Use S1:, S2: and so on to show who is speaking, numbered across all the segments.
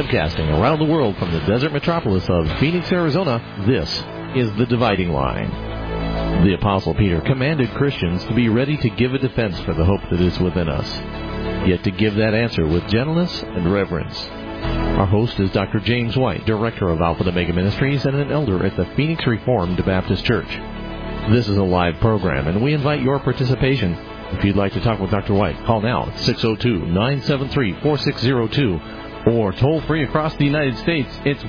S1: Webcasting around the world from the desert metropolis of Phoenix, Arizona, this is The Dividing Line. The Apostle Peter commanded Christians to be ready to give a defense for the hope that is within us, yet to give that answer with gentleness and reverence. Our host is Dr. James White, Director of Alpha and Omega Ministries and an elder at the Phoenix Reformed Baptist Church. This is a live program, and we invite your participation. If you'd like to talk with Dr. White, call now at 602-973-4602, or toll free across the United States, it's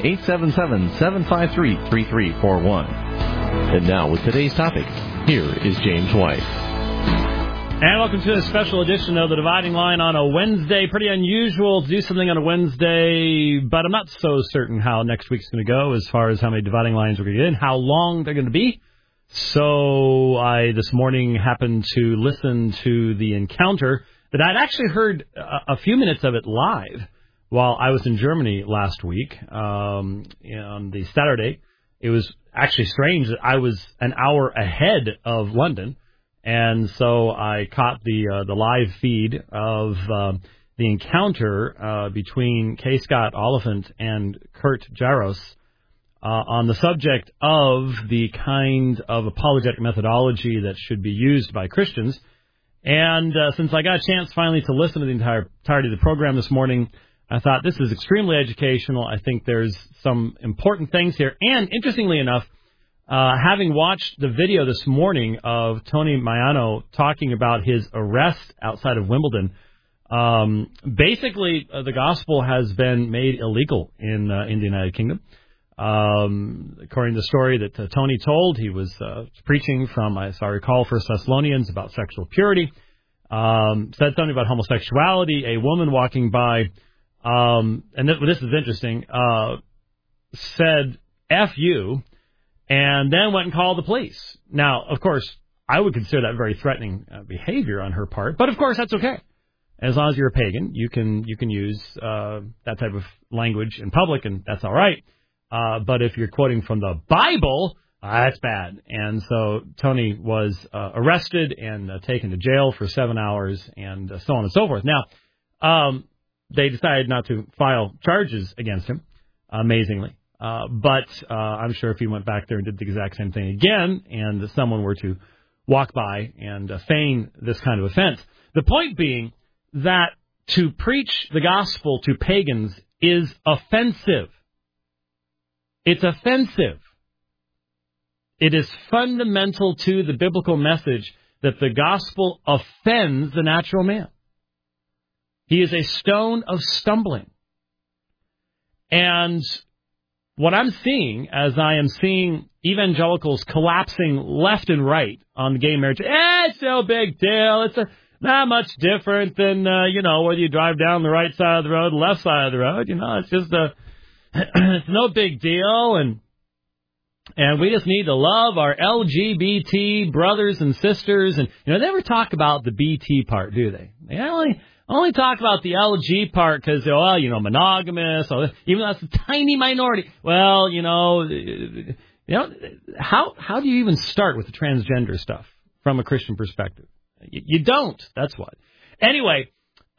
S1: 1-877-753-3341. And now, with today's topic, here is James White.
S2: And welcome to a special edition of The Dividing Line on a Wednesday. Pretty unusual to do something on a Wednesday, but I'm not so certain how next week's going to go as far as how many dividing lines we're going to get in, how long they're going to be. So I, this morning, happened to listen to the encounter that I'd actually heard a few minutes of it live while I was in Germany last week on the Saturday. It was actually strange that I was an hour ahead of London, and so I caught the live feed of the encounter between K. Scott Oliphant and Kurt Jaros on the subject of the kind of apologetic methodology that should be used by Christians. And since I got a chance finally to listen to the entirety of the program this morning, I thought this is extremely educational. I think there's some important things here. And interestingly enough, having watched the video this morning of Tony Mayano talking about his arrest outside of Wimbledon, basically the gospel has been made illegal in the United Kingdom. According to the story that Tony told, he was preaching from, as I recall, 1 Thessalonians about sexual purity, said something about homosexuality. A woman walking by, and this is interesting, said, F you, and then went and called the police. Now, of course, I would consider that very threatening behavior on her part, but of course that's okay. As long as you're a pagan, you can use that type of language in public, and that's all right. But if you're quoting from the Bible, that's bad. And so Tony was arrested and taken to jail for 7 hours and so on and so forth. Now, they decided not to file charges against him, amazingly. But I'm sure if he went back there and did the exact same thing again and someone were to walk by and feign this kind of offense, the point being that to preach the gospel to pagans is offensive. It's offensive. It is fundamental to the biblical message that the gospel offends the natural man. He is a stone of stumbling. And what I'm seeing, as I am seeing evangelicals collapsing left and right on the gay marriage, it's no big deal. It's not much different than, whether you drive down the right side of the road, the left side of the road. It's just it's no big deal, and we just need to love our LGBT brothers and sisters. And they never talk about the BT part, do they? They only talk about the LG part because monogamous. Or, even though that's a tiny minority. Well, how do you even start with the transgender stuff from a Christian perspective? You don't. That's what. Anyway,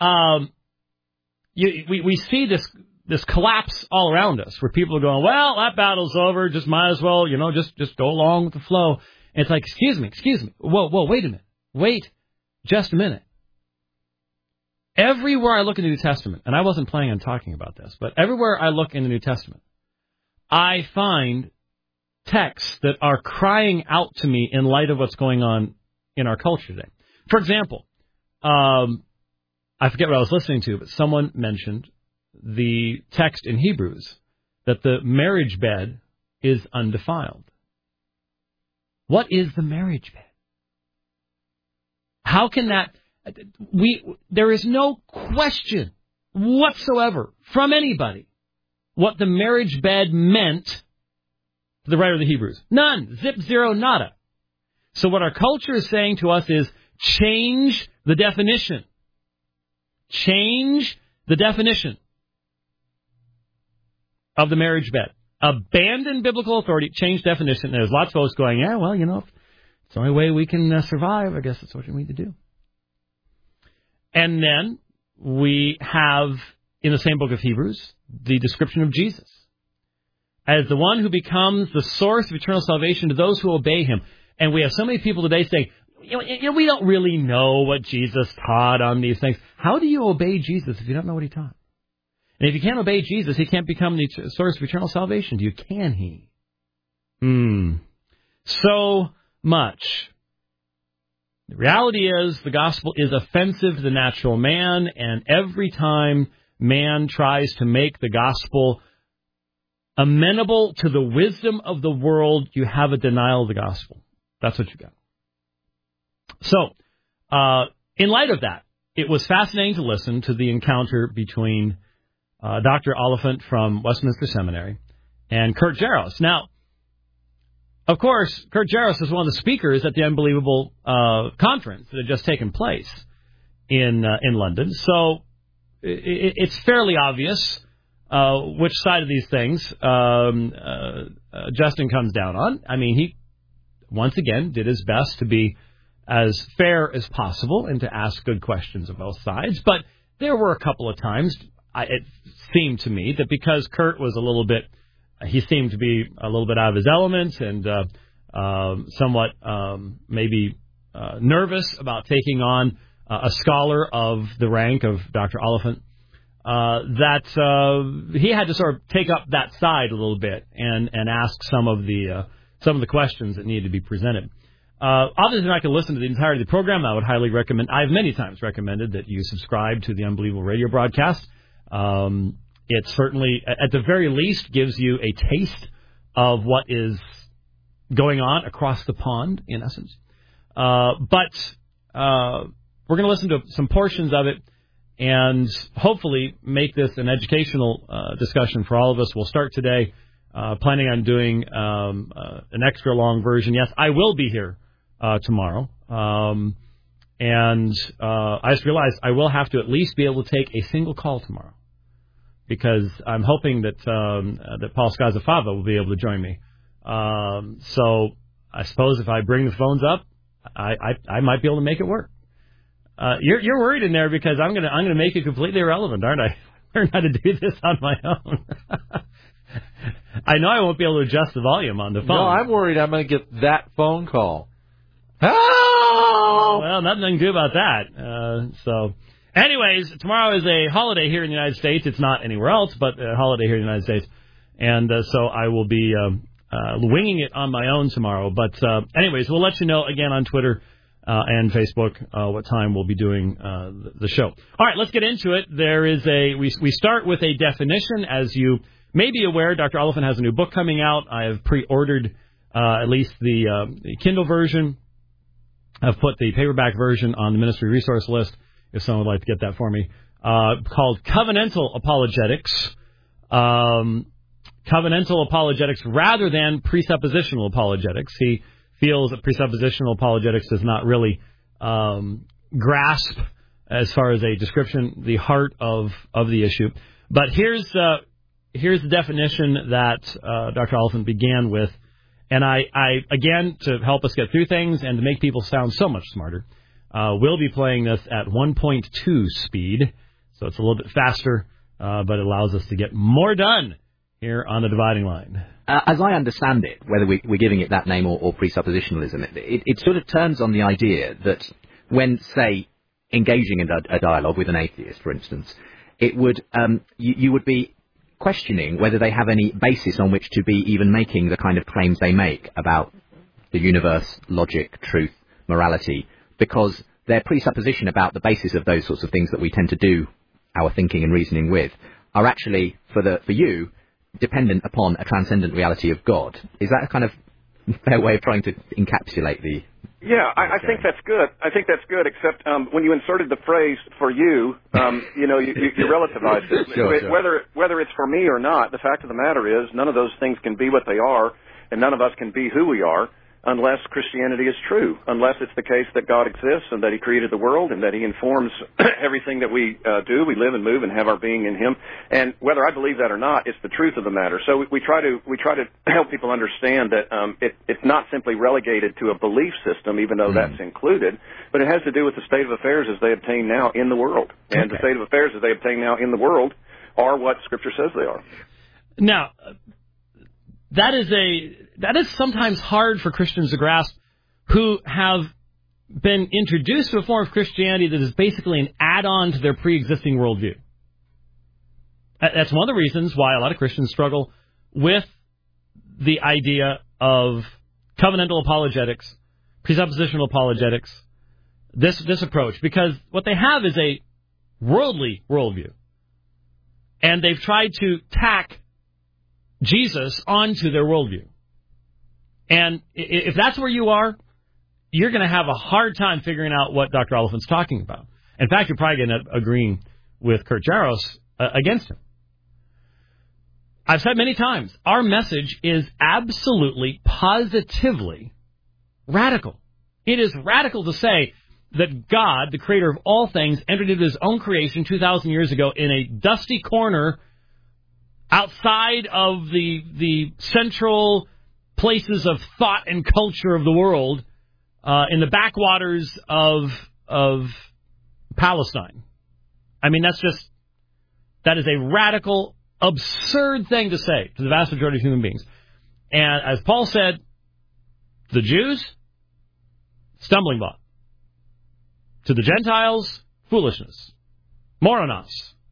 S2: we see this collapse all around us where people are going, well, that battle's over. Just might as well, just go along with the flow. And it's like, excuse me. Whoa, wait a minute. Wait just a minute. Everywhere I look in the New Testament, and I wasn't planning on talking about this, but everywhere I look in the New Testament, I find texts that are crying out to me in light of what's going on in our culture today. For example, I forget what I was listening to, but someone mentioned the text in Hebrews that the marriage bed is undefiled. What is the marriage bed? How can that... There is no question whatsoever from anybody what the marriage bed meant to the writer of the Hebrews. None. Zip, zero, nada. So what our culture is saying to us is change the definition. Change the definition of the marriage bed. Abandon biblical authority, change definition. And there's lots of folks going, it's the only way we can survive. I guess that's what we need to do. And then we have in the same book of Hebrews, the description of Jesus as the one who becomes the source of eternal salvation to those who obey him. And we have so many people today saying, we don't really know what Jesus taught on these things. How do you obey Jesus if you don't know what he taught? And if you can't obey Jesus, he can't become the source of eternal salvation to you, can he? So much. The reality is the gospel is offensive to the natural man, and every time man tries to make the gospel amenable to the wisdom of the world, you have a denial of the gospel. That's what you got. So, in light of that, it was fascinating to listen to the encounter between Dr. Oliphant from Westminster Seminary and Kurt Jaros. Now, of course, Kurt Jaros is one of the speakers at the Unbelievable conference that had just taken place in London. So it's fairly obvious which side of these things Justin comes down on. I mean, he, once again, did his best to be as fair as possible and to ask good questions of both sides. But there were a couple of times, it seemed to me, that because Kurt was he seemed to be a little bit out of his element and somewhat maybe nervous about taking on a scholar of the rank of Dr. Oliphant, that he had to sort of take up that side a little bit and ask some of the questions that needed to be presented. Obviously, I can listen to the entirety of the program. I would highly recommend. I've many times recommended that you subscribe to the Unbelievable radio broadcast. It certainly, at the very least, gives you a taste of what is going on across the pond, in essence. But we're going to listen to some portions of it and hopefully make this an educational discussion for all of us. We'll start today, planning on doing an extra long version. Yes, I will be here tomorrow. And I just realized I will have to at least be able to take a single call tomorrow, because I'm hoping that Paul Scazafava will be able to join me. So I suppose if I bring the phones up, I might be able to make it work. You're worried in there because I'm gonna make it completely irrelevant, aren't I? Learn how to do this on my own. I know I won't be able to adjust the volume on the phone.
S1: No, I'm worried I'm going to get that phone call. Oh!
S2: Well, nothing I can do about that. So, anyways, tomorrow is a holiday here in the United States. It's not anywhere else, but a holiday here in the United States. And so I will be winging it on my own tomorrow. But anyways, we'll let you know again on Twitter and Facebook what time we'll be doing the show. All right, let's get into it. There is we start with a definition. As you may be aware, Dr. Oliphant has a new book coming out. I have pre-ordered at least the Kindle version. I've put the paperback version on the ministry resource list if someone would like to get that for me. Called Covenantal Apologetics. Covenantal apologetics rather than presuppositional apologetics. He feels that presuppositional apologetics does not really grasp, as far as a description, the heart of the issue. But here's the definition that Dr. Oliphant began with. And I, again, to help us get through things and to make people sound so much smarter, we'll be playing this at 1.2 speed. So it's a little bit faster, but it allows us to get more done here on the Dividing Line.
S3: As I understand it, whether we're giving it that name or presuppositionalism, it sort of turns on the idea that when, say, engaging in a dialogue with an atheist, for instance, it would you would be questioning whether they have any basis on which to be even making the kind of claims they make about the universe, logic, truth, morality, because their presupposition about the basis of those sorts of things that we tend to do our thinking and reasoning with are actually, for you, dependent upon a transcendent reality of God. Is that a kind of fair way of trying to encapsulate the...
S4: Yeah, I think that's good. I think that's good, except when you inserted the phrase "for you," you relativized it.
S1: Sure.
S4: Whether it's for me or not, the fact of the matter is none of those things can be what they are, and none of us can be who we are unless Christianity is true, unless it's the case that God exists and that He created the world and that He informs everything that we do. We live and move and have our being in Him. And whether I believe that or not, it's the truth of the matter. So we try to help people understand that it's not simply relegated to a belief system, even though that's included, but it has to do with the state of affairs as they obtain now in the world. And the state of affairs as they obtain now in the world are what Scripture says they are.
S2: Now, that is sometimes hard for Christians to grasp who have been introduced to a form of Christianity that is basically an add-on to their pre-existing worldview. That's one of the reasons why a lot of Christians struggle with the idea of covenantal apologetics, presuppositional apologetics, this approach, because what they have is a worldly worldview. And they've tried to tack Jesus onto their worldview. And if that's where you are, you're going to have a hard time figuring out what Dr. Oliphant's talking about. In fact, you're probably going to agreeing with Kurt Jaros against him. I've said many times, our message is absolutely, positively radical. It is radical to say that God, the creator of all things, entered into his own creation 2,000 years ago in a dusty corner outside of the central places of thought and culture of the world, in the backwaters of Palestine. I mean, that is a radical, absurd thing to say to the vast majority of human beings. And as Paul said, the Jews, stumbling block. To the Gentiles, foolishness. Moranos.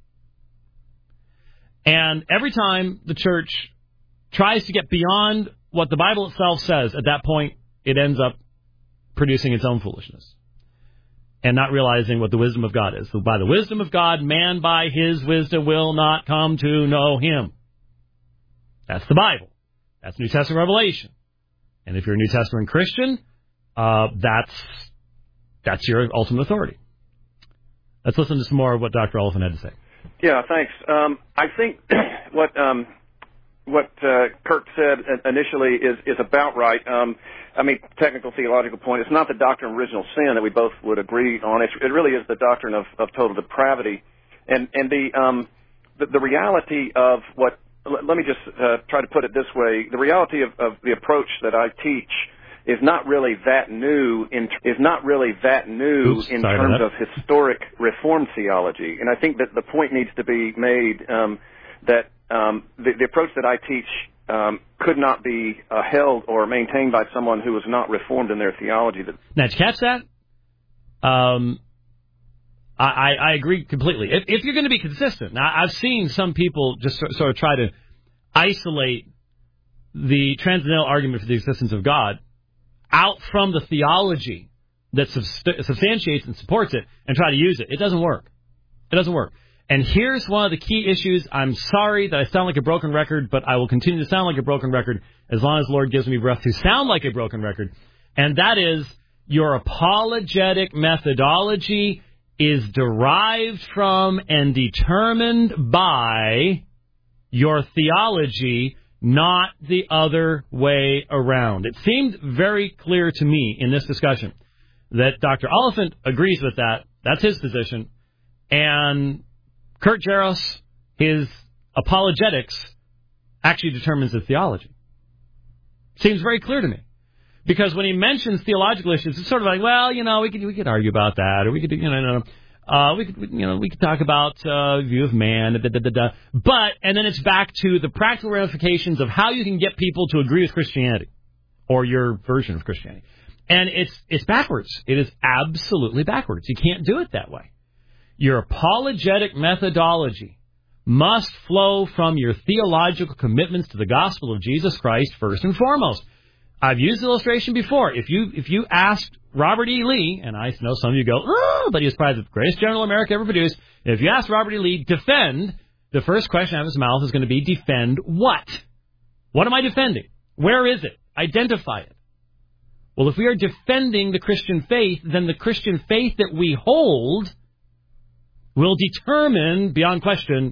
S2: And every time the church tries to get beyond what the Bible itself says, at that point, it ends up producing its own foolishness. And not realizing what the wisdom of God is. So by the wisdom of God, man by his wisdom will not come to know him. That's the Bible. That's New Testament revelation. And if you're a New Testament Christian, that's your ultimate authority. Let's listen to some more of what Dr. Oliphant had to say.
S4: Yeah, thanks. I think what Kirk said initially is about right. Technical theological point. It's not the doctrine of original sin that we both would agree on. It really is the doctrine of total depravity, and the reality of what. Let me just try to put it this way: the reality of the approach that I teach is not really that new in terms of historic Reformed theology. And I think that the point needs to be made that the approach that I teach could not be held or maintained by someone who was not Reformed in their theology.
S2: Now, did you catch that? I agree completely. If you're going to be consistent, now I've seen some people just sort of try to isolate the transcendental argument for the existence of God out from the theology that substantiates and supports it and try to use it. It doesn't work. It doesn't work. And here's one of the key issues. I'm sorry that I sound like a broken record, but I will continue to sound like a broken record as long as the Lord gives me breath to sound like a broken record. And that is, your apologetic methodology is derived from and determined by your theology, not the other way around. It seemed very clear to me in this discussion that Dr. Oliphant agrees with that. That's his position. And Kurt Jaros, his apologetics, actually determines his theology. Seems very clear to me. Because when he mentions theological issues, it's sort of like, well, we could argue about that, or we could, we could talk about view of man, But, and then it's back to the practical ramifications of how you can get people to agree with Christianity, or your version of Christianity. And it's backwards. It is absolutely backwards. You can't do it that way. Your apologetic methodology must flow from your theological commitments to the gospel of Jesus Christ first and foremost. I've used the illustration before. If you asked Robert E. Lee, and I know some of you go, but he was probably the greatest general America ever produced. If you ask Robert E. Lee, defend, the first question out of his mouth is going to be, defend what? What am I defending? Where is it? Identify it. Well, if we are defending the Christian faith, then the Christian faith that we hold will determine, beyond question,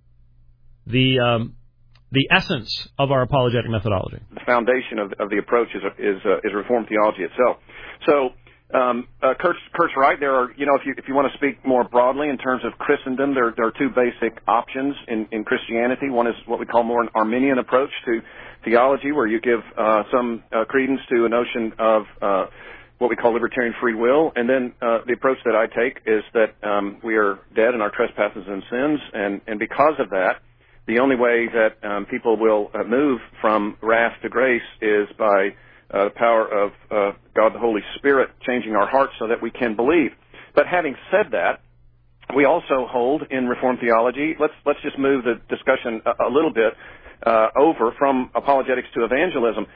S2: the essence of our apologetic methodology.
S4: The foundation of the approach is Reformed theology itself. So Kurt's right. There are, if you want to speak more broadly in terms of Christendom, there are two basic options in Christianity. One is what we call more an Arminian approach to theology, where you give some credence to a notion of what we call libertarian free will. And then the approach that I take is that we are dead in our trespasses and sins, and because of that, the only way that people will move from wrath to grace is by the power of God the Holy Spirit changing our hearts so that we can believe. But having said that, we also hold in Reformed theology, let's just move the discussion a little bit over from apologetics to evangelism.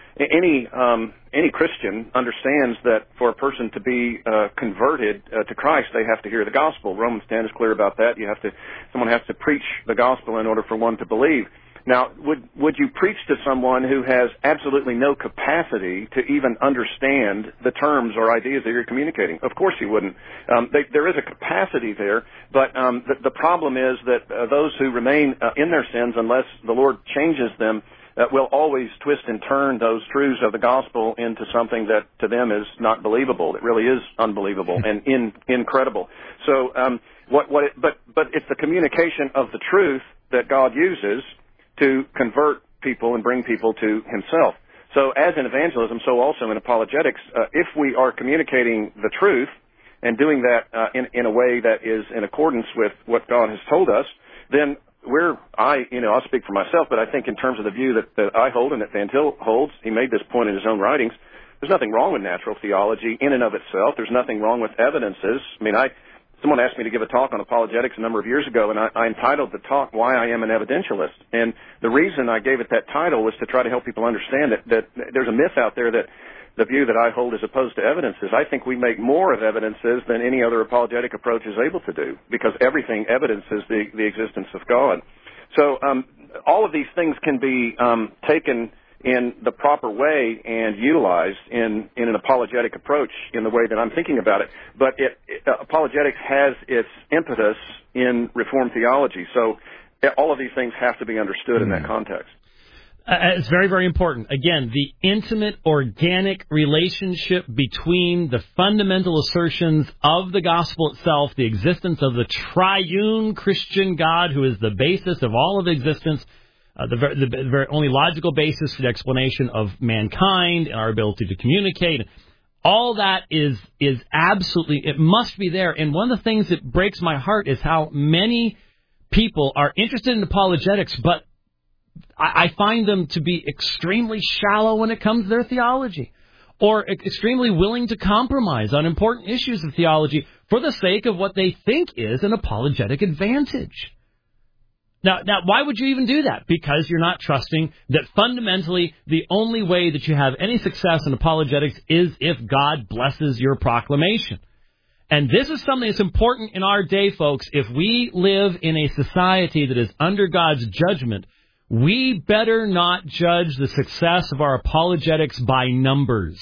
S4: Any Christian understands that for a person to be converted to Christ, they have to hear the gospel. Romans 10 is clear about that. Someone has to preach the gospel in order for one to believe. Now, would you preach to someone who has absolutely no capacity to even understand the terms or ideas that you're communicating? Of course you wouldn't. There is a capacity there, but the problem is that those who remain in their sins, unless the Lord changes them, will always twist and turn those truths of the gospel into something that to them is not believable. It really is unbelievable and incredible. So, but it's the communication of the truth that God uses to convert people and bring people to himself. So as in evangelism, so also in apologetics, if we are communicating the truth and doing that in a way that is in accordance with what God has told us, then I'll speak for myself, but I think in terms of the view that I hold and that Van Til holds, he made this point in his own writings, there's nothing wrong with natural theology in and of itself. There's nothing wrong with evidences. I mean, someone asked me to give a talk on apologetics a number of years ago, and I entitled the talk, Why I Am an Evidentialist. And the reason I gave it that title was to try to help people understand that there's a myth out there that the view that I hold is opposed to evidences. I think we make more of evidences than any other apologetic approach is able to do, because everything evidences the existence of God. So all of these things can be taken in the proper way and utilized in an apologetic approach in the way that I'm thinking about it. But apologetics has its impetus in Reformed theology. So all of these things have to be understood in that context.
S2: It's very, very important. Again, the intimate, organic relationship between the fundamental assertions of the gospel itself, the existence of the triune Christian God who is the basis of all of existence, the very only logical basis for the explanation of mankind and our ability to communicate. All that is absolutely, it must be there. And one of the things that breaks my heart is how many people are interested in apologetics, but I find them to be extremely shallow when it comes to their theology, or extremely willing to compromise on important issues of theology for the sake of what they think is an apologetic advantage. Now, why would you even do that? Because you're not trusting that fundamentally the only way that you have any success in apologetics is if God blesses your proclamation. And this is something that's important in our day, folks. If we live in a society that is under God's judgment, we better not judge the success of our apologetics by numbers.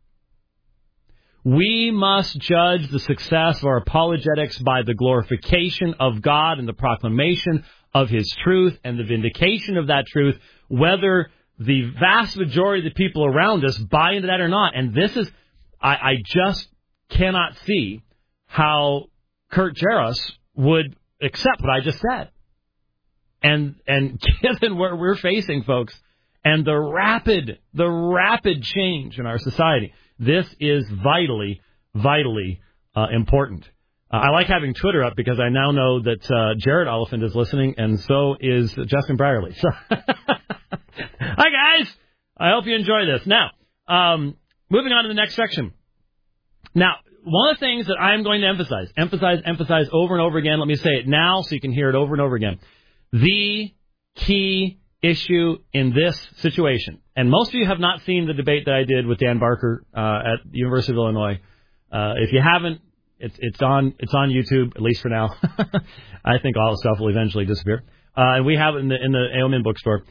S2: We must judge the success of our apologetics by the glorification of God and the proclamation of His truth and the vindication of that truth, whether the vast majority of the people around us buy into that or not. And this is, I just cannot see how Kurt Jaros would accept what I just said. And given what we're facing, folks, and the rapid change in our society, this is vitally important. I like having Twitter up because I now know that Jared Oliphant is listening, and so is Justin Brierley. So, hi guys, I hope you enjoy this. Now, moving on to the next section. Now, one of the things that I'm going to emphasize over and over again. Let me say it now so you can hear it over and over again. The key issue in this situation, and most of you have not seen the debate that I did with Dan Barker at the University of Illinois. If you haven't, it's on YouTube, at least for now. I think all the stuff will eventually disappear. And we have it in the Ailman bookstore.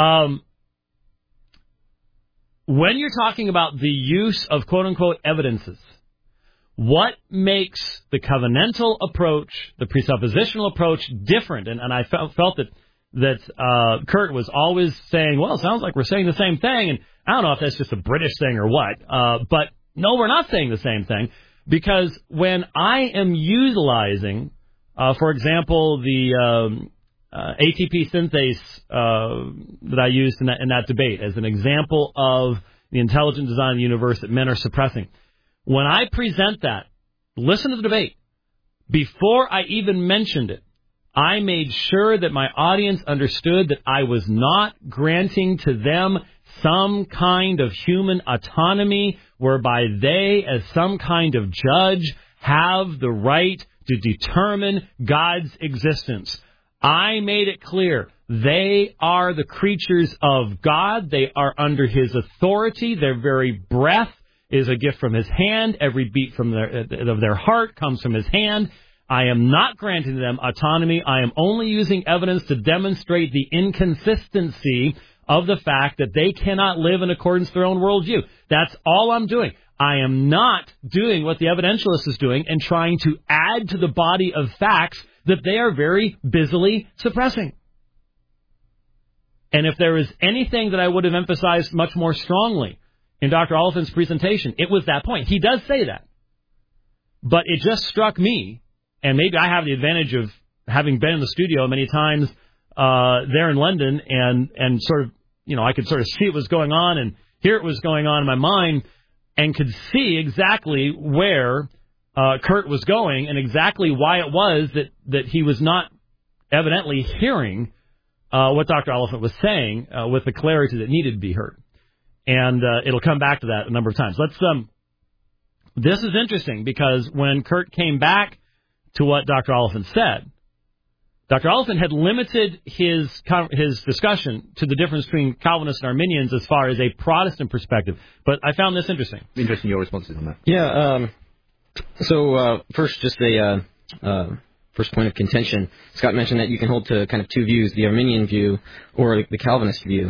S2: When you're talking about the use of quote-unquote evidences, what makes the covenantal approach, the presuppositional approach, different? And I felt that Kurt was always saying, well, it sounds like we're saying the same thing. And I don't know if that's just a British thing or what. But no, we're not saying the same thing. Because when I am utilizing, for example, the ATP synthase that I used in that debate as an example of the intelligent design of the universe that men are suppressing, When I present that, listen to the debate. Before I even mentioned it, I made sure that my audience understood that I was not granting to them some kind of human autonomy whereby they, as some kind of judge, have the right to determine God's existence. I made it clear they are the creatures of God. They are under His authority. Their very breath is a gift from His hand. Every beat of their heart comes from His hand. I am not granting them autonomy. I am only using evidence to demonstrate the inconsistency of the fact that they cannot live in accordance with their own worldview. That's all I'm doing. I am not doing what the evidentialist is doing and trying to add to the body of facts that they are very busily suppressing. And if there is anything that I would have emphasized much more strongly in Dr. Oliphant's presentation, it was that point. He does say that. But it just struck me, and maybe I have the advantage of having been in the studio many times there in London and sort of, I could sort of see what was going on and hear what was going on in my mind and could see exactly where Kurt was going and exactly why it was that he was not evidently hearing what Dr. Oliphant was saying with the clarity that needed to be heard. And it'll come back to that a number of times. This is interesting because when Kurt came back to what Dr. Oliphant said, Dr. Oliphant had limited his discussion to the difference between Calvinists and Arminians as far as a Protestant perspective. But I found this interesting.
S3: Interesting your responses on that.
S5: Yeah. So first, just a first point of contention. Scott mentioned that you can hold to kind of two views, the Arminian view or the Calvinist view.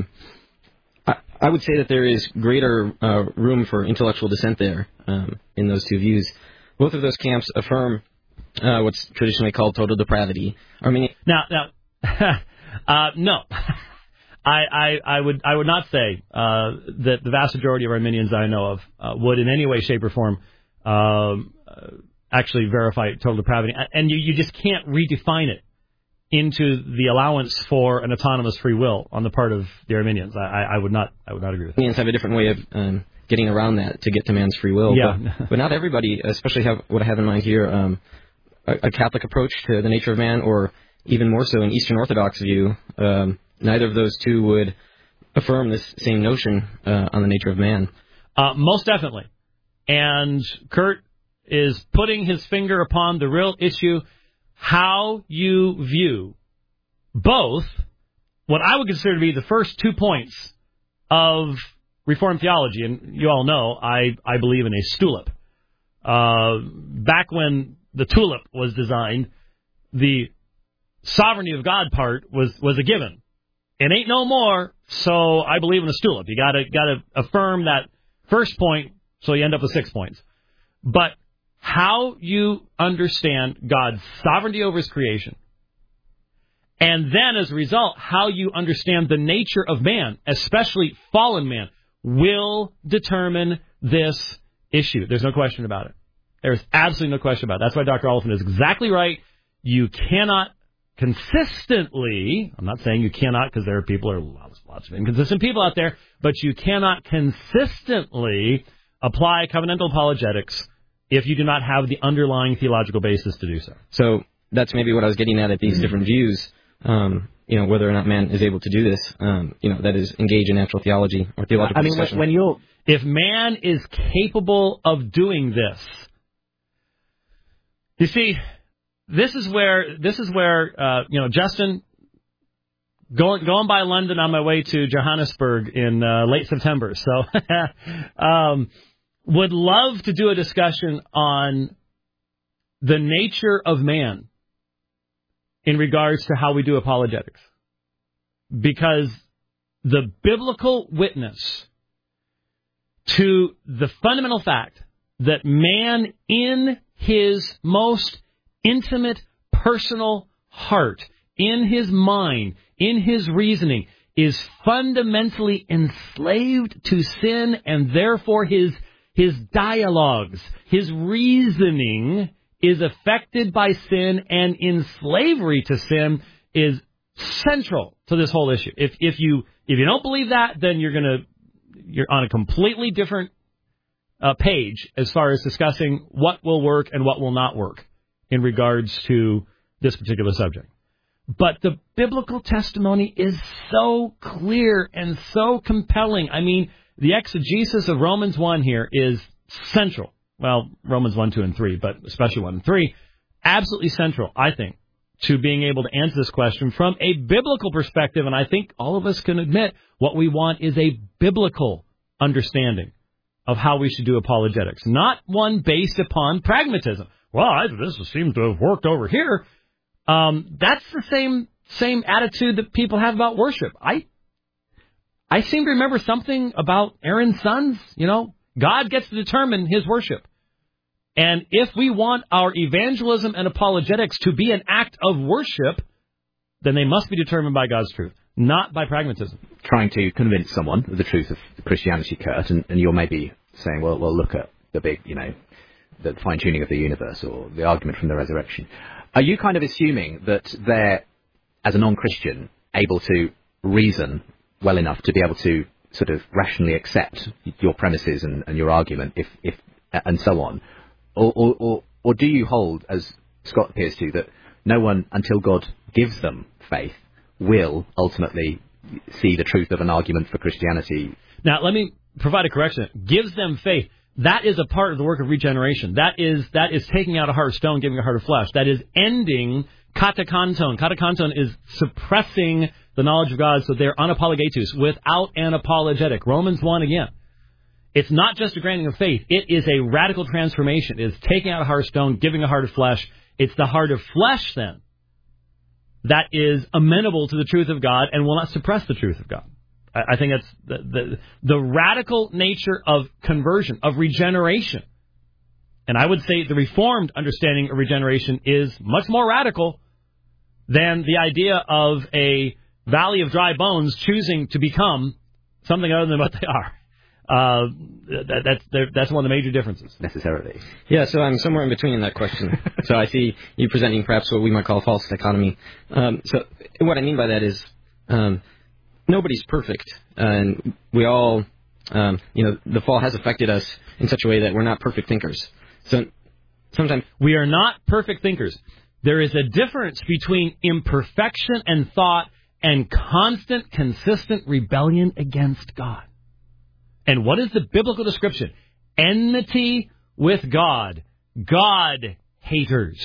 S5: I would say that there is greater room for intellectual dissent there in those two views. Both of those camps affirm what's traditionally called total depravity. Arminian.
S2: Now, no, I would not say that the vast majority of Arminians I know of would in any way, shape, or form actually verify total depravity, and you just can't redefine it into the allowance for an autonomous free will on the part of the Arminians. I would not agree with that.
S5: Arminians have a different way of getting around that to get to man's free will.
S2: Yeah.
S5: But not everybody, especially what I have in mind here, a Catholic approach to the nature of man, or even more so an Eastern Orthodox view, neither of those two would affirm this same notion on the nature of man.
S2: Most definitely. And Kurt is putting his finger upon the real issue, how you view both what I would consider to be the first 2 points of Reformed theology. And you all know I believe in a stulip. Back when the tulip was designed, the sovereignty of God part was a given. It ain't no more, so I believe in a stulip. You gotta affirm that first point, so you end up with 6 points. But how you understand God's sovereignty over His creation, and then as a result, how you understand the nature of man, especially fallen man, will determine this issue. There's no question about it. There's absolutely no question about it. That's why Dr. Oliphant is exactly right. You cannot consistently, I'm not saying you cannot because there are lots of inconsistent people out there, but you cannot consistently apply covenantal apologetics if you do not have the underlying theological basis to do so.
S5: So that's maybe what I was getting at these different views, whether or not man is able to do this, that is engage in natural theology or theological discussion.
S2: If man is capable of doing this, you see, this is where Justin, going by London on my way to Johannesburg in late September, so would love to do a discussion on the nature of man in regards to how we do apologetics. Because the biblical witness to the fundamental fact that man in his most intimate personal heart, in his mind, in his reasoning, is fundamentally enslaved to sin, and therefore his dialogues, his reasoning is affected by sin, and in slavery to sin is central to this whole issue. If you don't believe that, then you're on a completely different page as far as discussing what will work and what will not work in regards to this particular subject. But the biblical testimony is so clear and so compelling. I mean, the exegesis of Romans 1 here is central. Well, Romans 1, 2, and 3, but especially 1 and 3, absolutely central, I think, to being able to answer this question from a biblical perspective. And I think all of us can admit what we want is a biblical understanding of how we should do apologetics, not one based upon pragmatism. Well, this seems to have worked over here. That's the same attitude that people have about worship. I seem to remember something about Aaron's sons. You know, God gets to determine his worship. And if we want our evangelism and apologetics to be an act of worship, then they must be determined by God's truth, not by pragmatism.
S3: Trying to convince someone of the truth of Christianity, Kurt, and you're maybe saying, well, look at the big, the fine-tuning of the universe or the argument from the resurrection. Are you kind of assuming that they're, as a non-Christian, able to reason well enough to be able to sort of rationally accept your premises and your argument, if and so on? Or do you hold, as Scott appears to, that no one, until God gives them faith, will ultimately see the truth of an argument for Christianity? Now,
S2: let me provide a correction. Gives them faith. That is a part of the work of regeneration. That is taking out a heart of stone, giving a heart of flesh. That is ending katakanton. Katakanton is suppressing the knowledge of God, so they're unapologetus, without an apologetic. Romans 1 again. It's not just a granting of faith. It is a radical transformation. It is taking out a heart of stone, giving a heart of flesh. It's the heart of flesh, then, that is amenable to the truth of God and will not suppress the truth of God. I think that's the radical nature of conversion, of regeneration. And I would say the Reformed understanding of regeneration is much more radical than the idea of a valley of dry bones choosing to become something other than what they are. That's one of the major differences.
S3: Necessarily.
S5: Yeah, so I'm somewhere in between in that question. So I see you presenting perhaps what we might call a false dichotomy. So what I mean by that is nobody's perfect. And we all, the fall has affected us in such a way that we're not perfect thinkers. So sometimes
S2: we are not perfect thinkers. There is a difference between imperfection and thought and constant, consistent rebellion against God. And what is the biblical description? Enmity with God. God haters.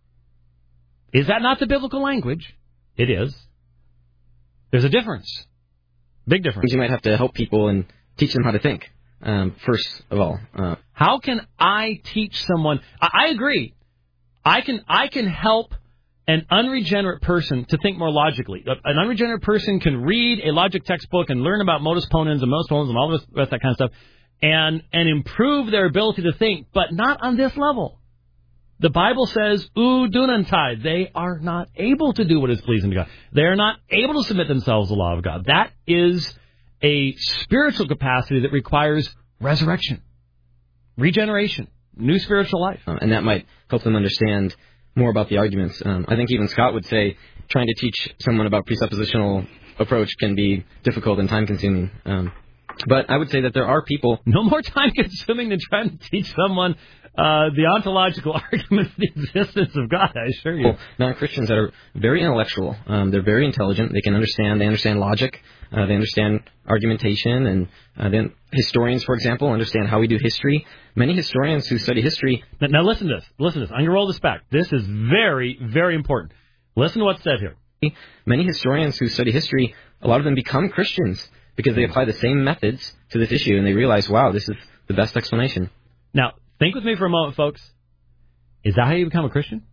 S2: Is that not the biblical language? It is. There's a difference. Big difference.
S5: You might have to help people and teach them how to think, first of all.
S2: How can I teach someone? I agree. I can help an unregenerate person to think more logically. An unregenerate person can read a logic textbook and learn about modus ponens and modus ponens and all this rest of that kind of stuff and improve their ability to think, but not on this level. The Bible says, dunantai, they are not able to do what is pleasing to God. They are not able to submit themselves to the law of God. That is a spiritual capacity that requires resurrection, regeneration, new spiritual life.
S5: And that might help them understand more about the arguments. I think even Scott would say trying to teach someone about presuppositional approach can be difficult and time-consuming. But I would say that there are people...
S2: No more time-consuming than trying to teach someone the ontological argument for the existence of God, I assure you.
S5: Non-Christians that are very intellectual. They're very intelligent. They understand logic. They understand argumentation. And then historians, for example, understand how we do history. Many historians who study history...
S2: Now listen to this. I'm going to roll this back. This is very, very important. Listen to what's said here.
S5: Many historians who study history, a lot of them become Christians because they apply the same methods to this issue and they realize, wow, this is the best explanation.
S2: Now, think with me for a moment, folks. Is that how you become a Christian?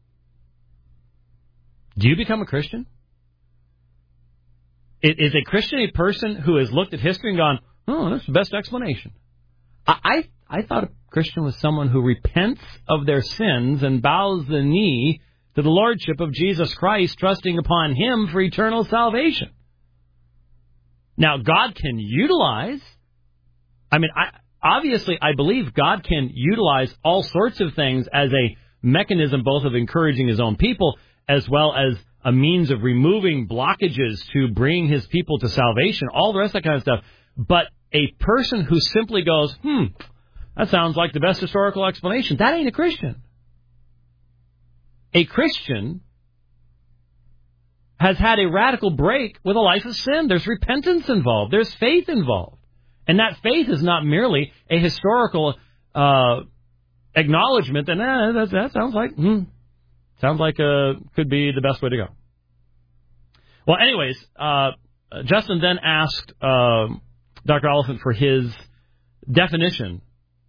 S2: Do you become a Christian? Is a Christian a person who has looked at history and gone, oh, that's the best explanation? I thought a Christian was someone who repents of their sins and bows the knee to the lordship of Jesus Christ, trusting upon him for eternal salvation. Now, God can utilize, obviously, I believe God can utilize all sorts of things as a mechanism both of encouraging his own people as well as a means of removing blockages to bring his people to salvation, all the rest of that kind of stuff. But a person who simply goes, That sounds like the best historical explanation. That ain't a Christian. A Christian has had a radical break with a life of sin. There's repentance involved. There's faith involved. And that faith is not merely a historical acknowledgement that that sounds like could be the best way to go. Well, anyways, Justin then asked Dr. Oliphant for his definition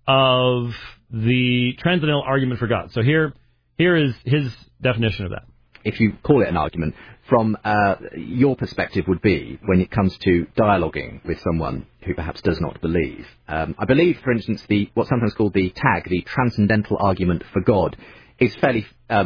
S2: of the transcendental argument for God. So here is his definition of that.
S3: If you call it an argument, from your perspective would be, when it comes to dialoguing with someone who perhaps does not believe. I believe, for instance, what's sometimes called the TAG, the transcendental argument for God, is fairly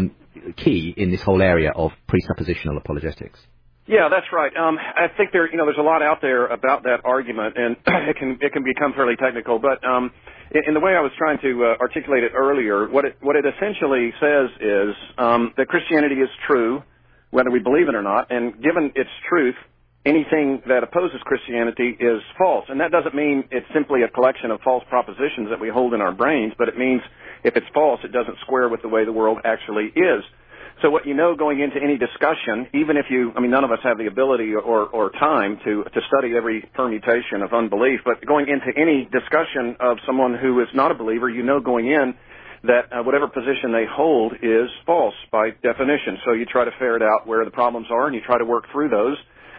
S3: key in this whole area of presuppositional apologetics.
S4: Yeah, that's right. I think there's a lot out there about that argument, and it can become fairly technical. But in the way I was trying to articulate it earlier, what it essentially says is that Christianity is true, whether we believe it or not, and given its truth, anything that opposes Christianity is false. And that doesn't mean it's simply a collection of false propositions that we hold in our brains, but it means if it's false, it doesn't square with the way the world actually is. So what you know going into any discussion, even if none of us have the ability or time to study every permutation of unbelief, but going into any discussion of someone who is not a believer, you know going in that whatever position they hold is false by definition. So you try to ferret out where the problems are, and you try to work through those,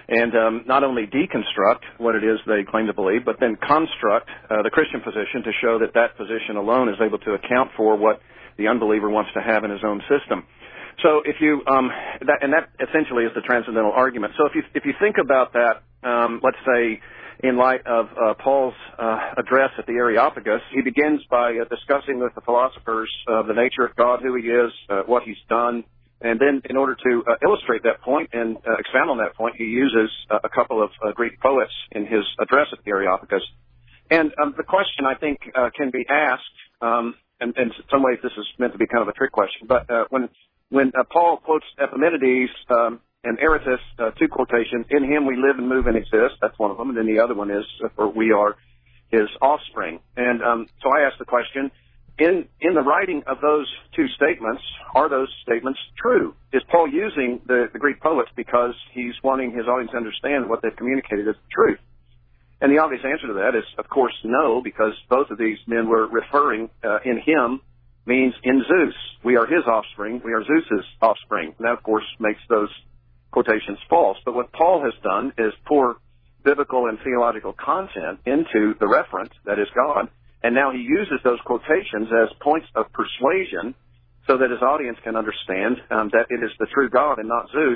S4: and not only deconstruct what it is they claim to believe, but then construct the Christian position to show that position alone is able to account for what the unbeliever wants to have in his own system. So if you that essentially is the transcendental argument. So if you think about that, let's say in light of Paul's address at the Areopagus, he begins by discussing with the philosophers the nature of God, who he is, what he's done, and then in order to illustrate that point and expound on that point, he uses a couple of Greek poets in his address at the Areopagus. And the question, I think, can be asked, and in some ways this is meant to be kind of a trick question, but when Paul quotes Epimenides and Aratus, two quotations, in him we live and move and exist, that's one of them, and then the other one is, for we are his offspring. And so I ask the question, in the writing of those two statements, are those statements true? Is Paul using the Greek poets because he's wanting his audience to understand what they've communicated as the truth? And the obvious answer to that is, of course, no, because both of these men were referring in him means in Zeus. We are his offspring. We are Zeus's offspring. And that, of course, makes those quotations false. But what Paul has done is pour biblical and theological content into the reference, that is God, and now he uses those quotations as points of persuasion so that his audience can understand that it is the true God and not Zeus,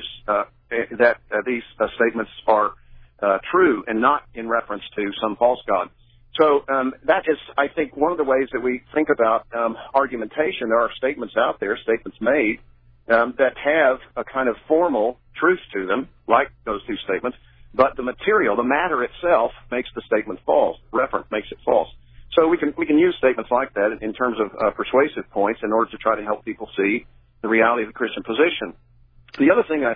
S4: that these statements are true and not in reference to some false god. So that is, I think, one of the ways that we think about argumentation. There are statements out there, statements made, that have a kind of formal truth to them, like those two statements, but the material, the matter itself, makes the statement false. Reference makes it false. So we can use statements like that in terms of persuasive points in order to try to help people see the reality of the Christian position. The other thing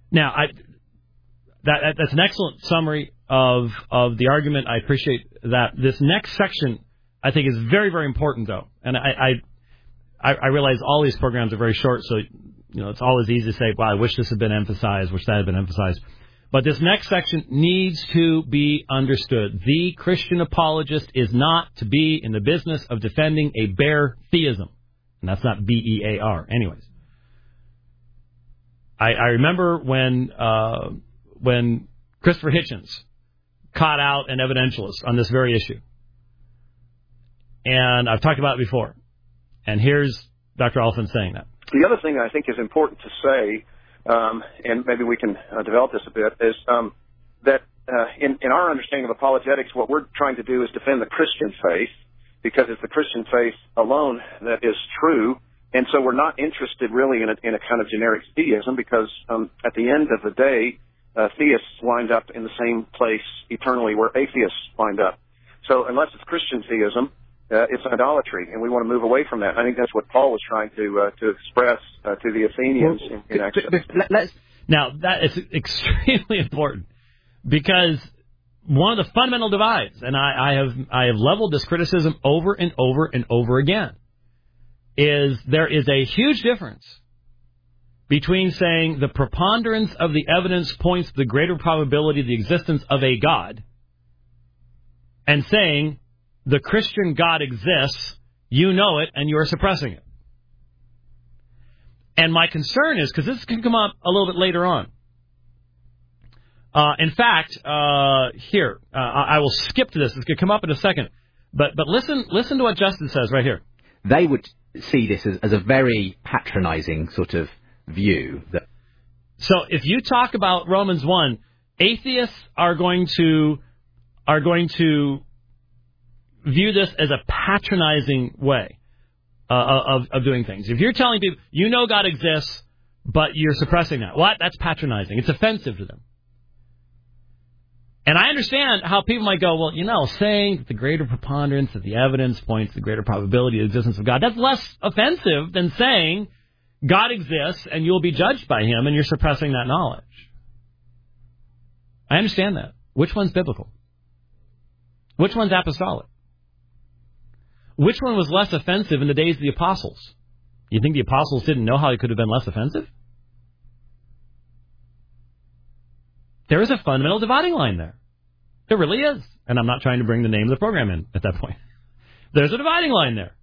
S4: that's an excellent summary of the argument. I appreciate that. This next section, I think, is very, very important, though. And I realize all these programs are very short, so it's always easy to say, "Well, I wish this had been emphasized, wish that had been emphasized." But this next section needs to be understood. The Christian apologist is not to be in the business of defending a bare theism, and that's not B-E-A-R. Anyways, I remember when Christopher Hitchens caught out an evidentialist on this very issue. And I've talked about it before. And here's Dr. Oliphant saying that. The other thing I think is important to say, and maybe we can develop this a bit, is that in our understanding of apologetics, what we're trying to do is defend the Christian faith, because it's the Christian faith alone that is true. And so we're not interested really in a kind of generic theism, because at the end of the day, theists wind up in the same place eternally where atheists wind up. So unless it's Christian theism, it's idolatry, and we want to move away from that. I think that's what Paul was trying to express to the Athenians in Acts.
S2: Now, that is extremely important, because one of the fundamental divides, and I have leveled this criticism over and over and over again, is there is a huge difference between saying the preponderance of the evidence points to the greater probability of the existence of a God and saying the Christian God exists, you know it, and you're suppressing it. And my concern is, because this can come up a little bit later on. In fact, here, I will skip to this. It's going to come up in a second. But listen to what Justin says right here.
S3: They would see this as a very patronizing sort of view.
S2: So if you talk about Romans 1, atheists are going to view this as a patronizing way of doing things. If you're telling people, you know God exists, but you're suppressing that, what? That's patronizing. It's offensive to them. And I understand how people might go, well, saying that the greater preponderance of the evidence points to the greater probability of the existence of God, that's less offensive than saying God exists and you'll be judged by him and you're suppressing that knowledge. I understand that. Which one's biblical? Which one's apostolic? Which one was less offensive in the days of the apostles? You think the apostles didn't know how it could have been less offensive? There is a fundamental dividing line there. There really is. And I'm not trying to bring the name of the program in at that point. There's a dividing line there.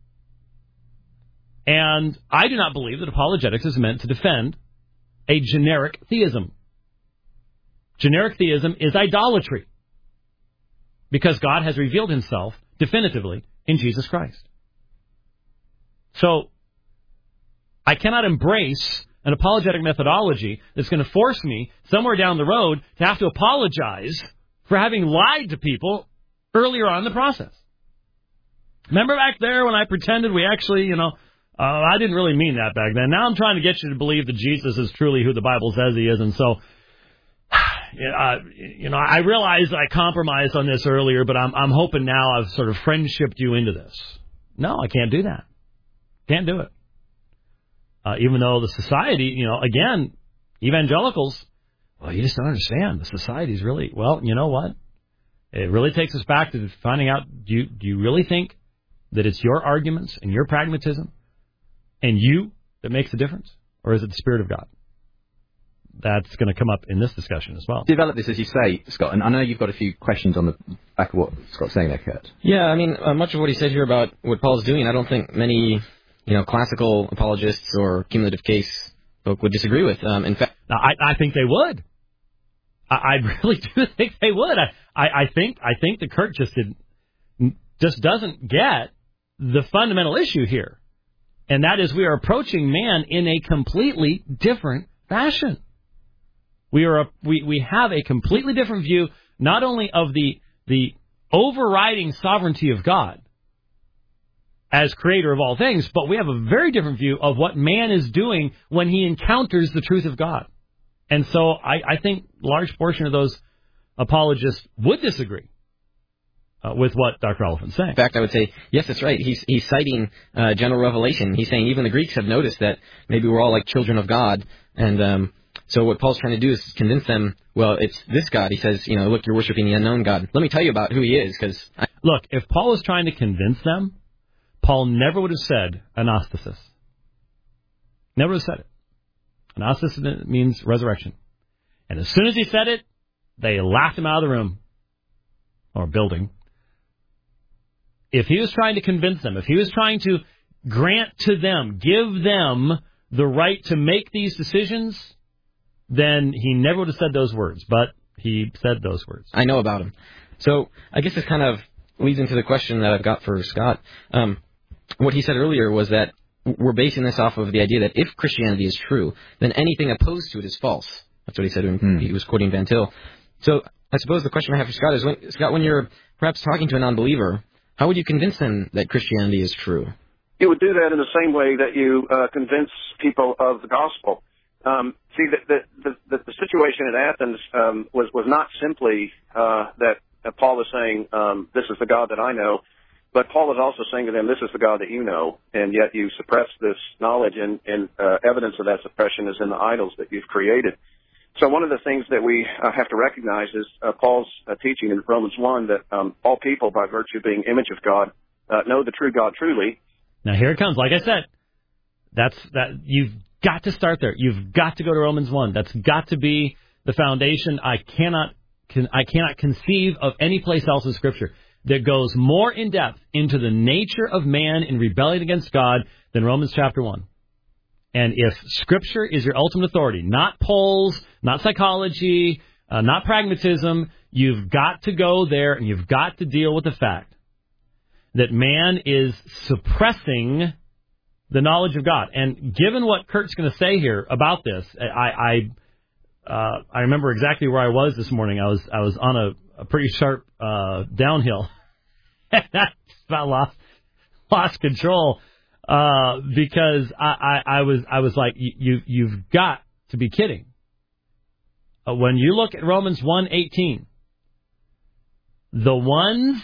S2: And I do not believe that apologetics is meant to defend a generic theism. Generic theism is idolatry. Because God has revealed himself definitively in Jesus Christ. So, I cannot embrace an apologetic methodology that's going to force me somewhere down the road to have to apologize for having lied to people earlier on in the process. Remember back there when I pretended we actually, I didn't really mean that back then. Now I'm trying to get you to believe that Jesus is truly who the Bible says he is, and so, I realize I compromised on this earlier, but I'm hoping now I've sort of friendshiped you into this. No, I can't do that. Can't do it. Even though the society, again, evangelicals, well, you just don't understand. The society's really, well, you know what? It really takes us back to finding out, do you really think that it's your arguments and your pragmatism and you that makes the difference? Or is it the Spirit of God? That's going to come up in this discussion as well.
S3: Develop this, as you say, Scott, and I know you've got a few questions on the back of what Scott's saying there, Kurt.
S5: Yeah, I mean, much of what he said here about what Paul's doing, I don't think many classical apologists or cumulative case folk would disagree with. In fact,
S2: I think they would. I really do think they would. I think that Kurt just doesn't get the fundamental issue here, and that is we are approaching man in a completely different fashion. We have a completely different view, not only of the overriding sovereignty of God as creator of all things, but we have a very different view of what man is doing when he encounters the truth of God. And so I think a large portion of those apologists would disagree with what Dr. Oliphant's saying.
S5: In fact, I would say, yes, that's right. He's citing general revelation. He's saying even the Greeks have noticed that maybe we're all like children of God. And so what Paul's trying to do is convince them, well, it's this God. He says, look, you're worshiping the unknown God. Let me tell you about who he is.
S2: Look, if Paul was trying to convince them, Paul never would have said anastasis. Never would have said it. Anastasis means resurrection. And as soon as he said it, they laughed him out of the room or building. If he was trying to convince them, if he was trying to grant to them, give them the right to make these decisions, then he never would have said those words. But he said those words.
S5: I know about him. So I guess this kind of leads into the question that I've got for Scott. What he said earlier was that we're basing this off of the idea that if Christianity is true, then anything opposed to it is false. That's what he said when he was quoting Van Til. So I suppose the question I have for Scott is, when you're perhaps talking to a non-believer, how would you convince them that Christianity is true?
S4: You would do that in the same way that you convince people of the gospel. See, the situation in Athens was not simply that Paul was saying, this is the God that I know, but Paul was also saying to them, this is the God that you know, and yet you suppress this knowledge, and evidence of that suppression is in the idols that you've created. So one of the things that we have to recognize is Paul's teaching in Romans 1 that all people, by virtue of being image of God, know the true God truly.
S2: Now here it comes. Like I said, that you've got to start there. You've got to go to Romans 1. That's got to be the foundation. I cannot conceive of any place else in Scripture that goes more in depth into the nature of man in rebellion against God than Romans chapter 1. And if Scripture is your ultimate authority, not polls, not psychology, not pragmatism, you've got to go there and you've got to deal with the fact that man is suppressing the knowledge of God. And given what Kurt's going to say here about this, I remember exactly where I was this morning. I was on a pretty sharp downhill. That's about lost control because I was like, you've got to be kidding. When you look at Romans 1:18, the ones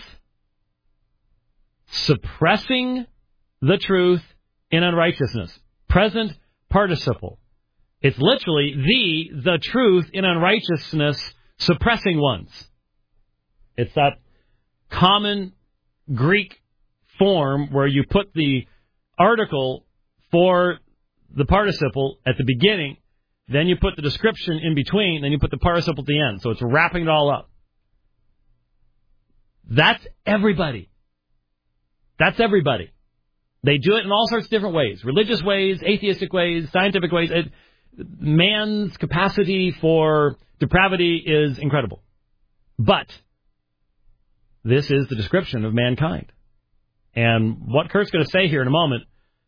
S2: suppressing the truth in unrighteousness, present participle. It's literally the truth in unrighteousness suppressing ones. It's that common Greek form where you put the article for the participle at the beginning, then you put the description in between, then you put the participle at the end. So it's wrapping it all up. That's everybody. That's everybody. They do it in all sorts of different ways. Religious ways, atheistic ways, scientific ways. Man's capacity for depravity is incredible. But this is the description of mankind. And what Kurt's going to say here in a moment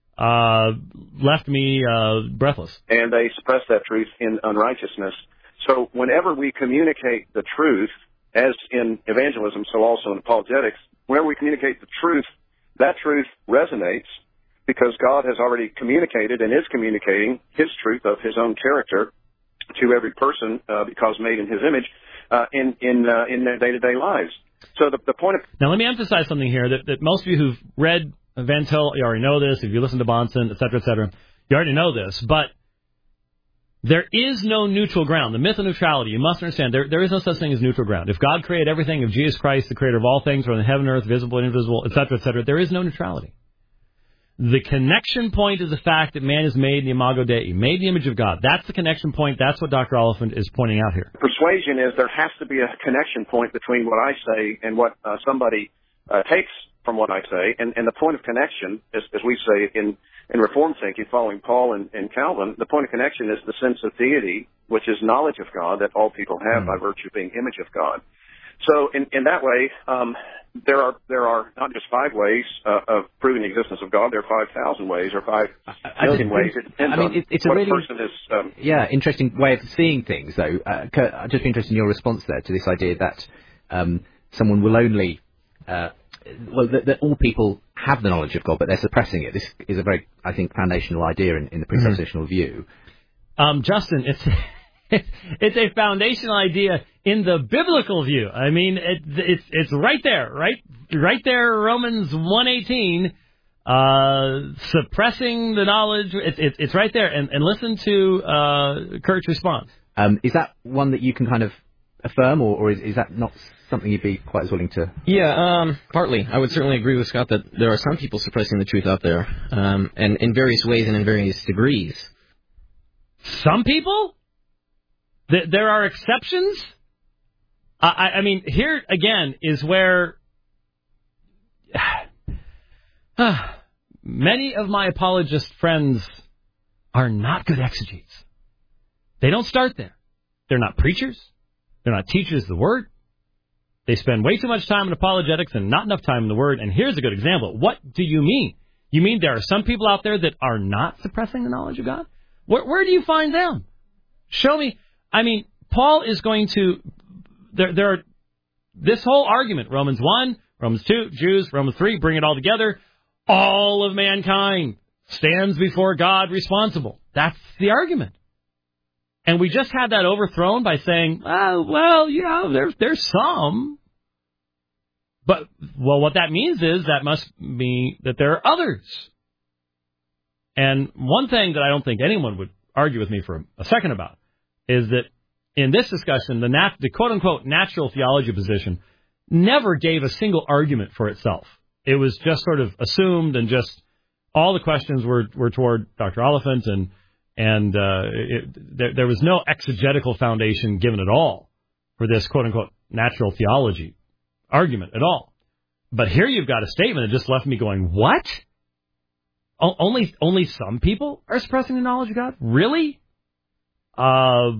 S2: left me breathless.
S4: And they suppress that truth in unrighteousness. So whenever we communicate the truth, as in evangelism, so also in apologetics, whenever we communicate the truth, that truth resonates because God has already communicated and is communicating His truth of His own character to every person because made in His image in their day-to-day lives. So the point of...
S2: Now, let me emphasize something here that most of you who've read Van Til, you already know this. If you listen to Bahnsen, et cetera, you already know this. But there is no neutral ground. The myth of neutrality, you must understand, there is no such thing as neutral ground. If God created everything, if Jesus Christ, the creator of all things, or in heaven and earth, visible and invisible, et cetera, there is no neutrality. The connection point is the fact that man is made in the imago Dei, made in the image of God. That's the connection point. That's what Dr. Oliphant is pointing out here.
S4: Persuasion is there has to be a connection point between what I say and what somebody takes from what I say. And the point of connection, as we say in Reformed thinking, following Paul and Calvin, the point of connection is the sense of deity, which is knowledge of God that all people have by virtue of being image of God. So in that way, there are not just 5 ways of proving the existence of God. There are 5,000 ways or 5 million ways. It depends on
S3: it's
S4: what
S3: a really,
S4: a person is.
S3: Interesting way of seeing things, though. Kurt, I'd just be interested in your response there to this idea that someone will only... that all people have the knowledge of God, but they're suppressing it. This is a very, I think, foundational idea in the presuppositional view.
S2: Justin, it's a foundational idea in the biblical view. I mean, it's right there, right there. Romans 1:18, suppressing the knowledge. It's right there. And listen to Kurt's response.
S3: Is that one that you can kind of affirm, or is that not something you'd be quite as willing to...
S5: Yeah, partly. I would certainly agree with Scott that there are some people suppressing the truth out there, and in various ways and in various degrees.
S2: Some people? There are exceptions? I mean, here again is where many of my apologist friends are not good exegetes. They don't start there. They're not preachers. They're not teachers of the Word. They spend way too much time in apologetics and not enough time in the Word. And here's a good example. What do you mean? You mean there are some people out there that are not suppressing the knowledge of God? Where do you find them? Show me. I mean, Paul is going to... There are this whole argument, Romans 1, Romans 2, Jews, Romans 3, bring it all together. All of mankind stands before God responsible. That's the argument. And we just had that overthrown by saying, there's some. But, what that means is that must mean that there are others. And one thing that I don't think anyone would argue with me for a second about is that in this discussion, the quote-unquote natural theology position never gave a single argument for itself. It was just sort of assumed, and just all the questions were toward Dr. Oliphant, and there was no exegetical foundation given at all for this quote-unquote natural theology argument at all. But here you've got a statement that just left me going, what? Only some people are suppressing the knowledge of God? Really? Wow.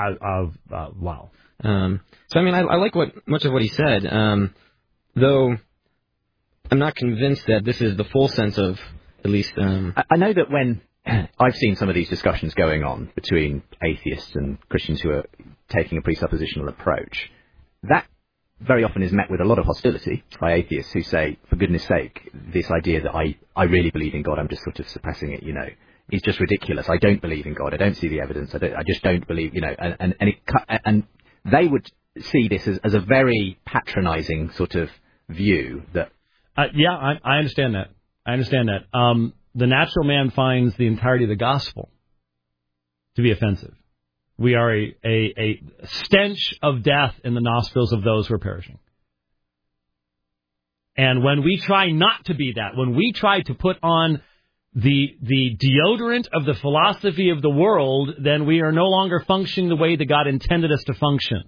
S5: So, I mean, I like much of what he said, though I'm not convinced that this is the full sense of, at least...
S3: I know that when I've seen some of these discussions going on between atheists and Christians who are taking a presuppositional approach, that very often is met with a lot of hostility by atheists who say, for goodness sake, this idea that I really believe in God, I'm just sort of suppressing it, is just ridiculous. I don't believe in God. I don't see the evidence. I just don't believe, and they would see this as a very patronizing sort of view that...
S2: I understand that. The natural man finds the entirety of the gospel to be offensive. We are a stench of death in the nostrils of those who are perishing. And when we try not to be that, when we try to put on the deodorant of the philosophy of the world, then we are no longer functioning the way that God intended us to function.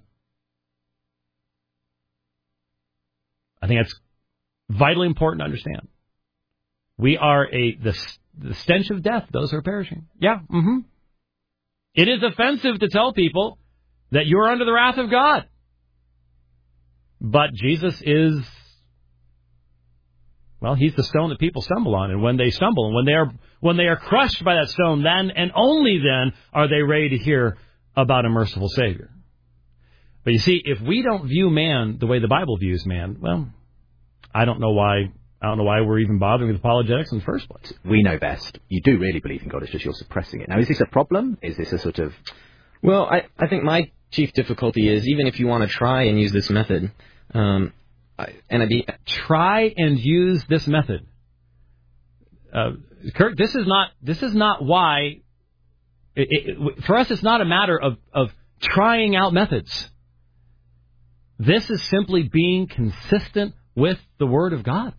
S2: I think that's vitally important to understand. We are the stench of death, those who are perishing. Yeah, mm-hmm. It is offensive to tell people that you are under the wrath of God. But Jesus is, well, he's the stone that people stumble on. And when they stumble, and when they are crushed by that stone, then and only then are they ready to hear about a merciful Savior. But you see, if we don't view man the way the Bible views man, well, I don't know why we're even bothering with apologetics in the first place.
S3: We know best. You do really believe in God. It's just you're suppressing it. Now, is this a problem? Is this a sort of...
S5: Well, I think my chief difficulty is, even if you want to try and use this method,
S2: try and use this method. Kurt, this is not why... for us, it's not a matter of trying out methods. This is simply being consistent with the Word of God.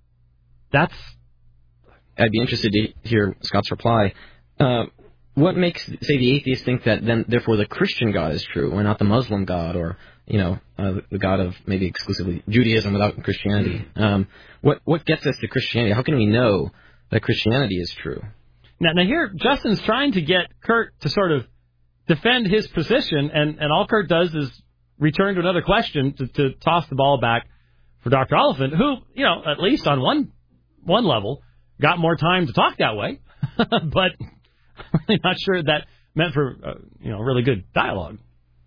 S5: I'd be interested to hear Scott's reply. What makes, say, the atheists think that then, therefore, the Christian God is true, or not the Muslim God, or the God of maybe exclusively Judaism without Christianity? What gets us to Christianity? How can we know that Christianity is true?
S2: Now here, Justin's trying to get Kurt to sort of defend his position, and all Kurt does is return to another question to toss the ball back for Dr. Oliphant, who, at least on one level, got more time to talk that way, but I'm really not sure that meant for really good dialogue.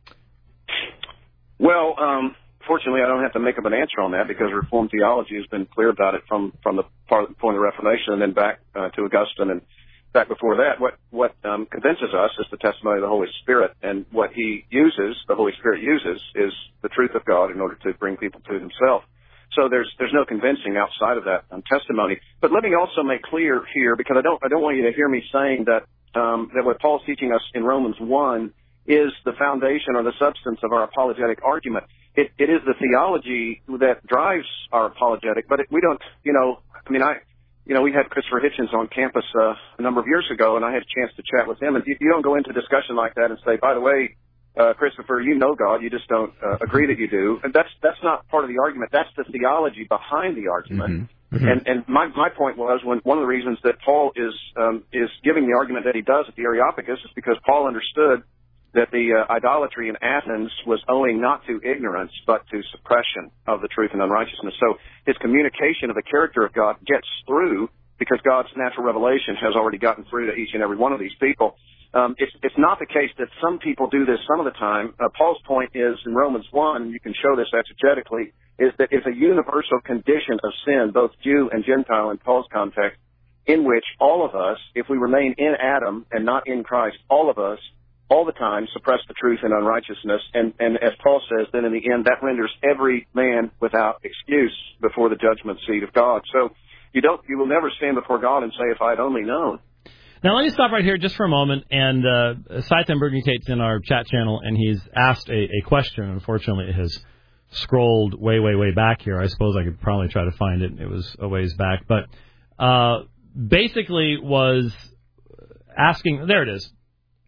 S4: Well, fortunately, I don't have to make up an answer on that, because Reformed theology has been clear about it from the point of the Reformation and then back to Augustine and back before that. What convinces us is the testimony of the Holy Spirit, and what the Holy Spirit uses, is the truth of God in order to bring people to Himself. So there's no convincing outside of that testimony. But let me also make clear here, because I don't want you to hear me saying that what Paul's teaching us in Romans 1 is the foundation or the substance of our apologetic argument. It is the theology that drives our apologetic, but we don't. We had Christopher Hitchens on campus a number of years ago, and I had a chance to chat with him. And you don't go into a discussion like that and say, by the way, Christopher, you know God, you just don't agree that you do. And that's not part of the argument. That's the theology behind the argument. Mm-hmm. Mm-hmm. And my point was, one of the reasons that Paul is giving the argument that he does at the Areopagus is because Paul understood that the idolatry in Athens was owing not to ignorance, but to suppression of the truth and unrighteousness. So his communication of the character of God gets through because God's natural revelation has already gotten through to each and every one of these people. It's not the case that some people do this some of the time. Paul's point is in Romans 1, and you can show this exegetically, is that it's a universal condition of sin, both Jew and Gentile in Paul's context, in which all of us, if we remain in Adam and not in Christ, all of us, all the time, suppress the truth and unrighteousness. And as Paul says, then in the end, that renders every man without excuse before the judgment seat of God. So you will never stand before God and say, if I had only known.
S2: Now, let me stop right here just for a moment. And Saitan Burguntate's in our chat channel, and he's asked a question. Unfortunately, it has scrolled way, way, way back here. I suppose I could probably try to find it. It was a ways back. But basically was asking, there it is.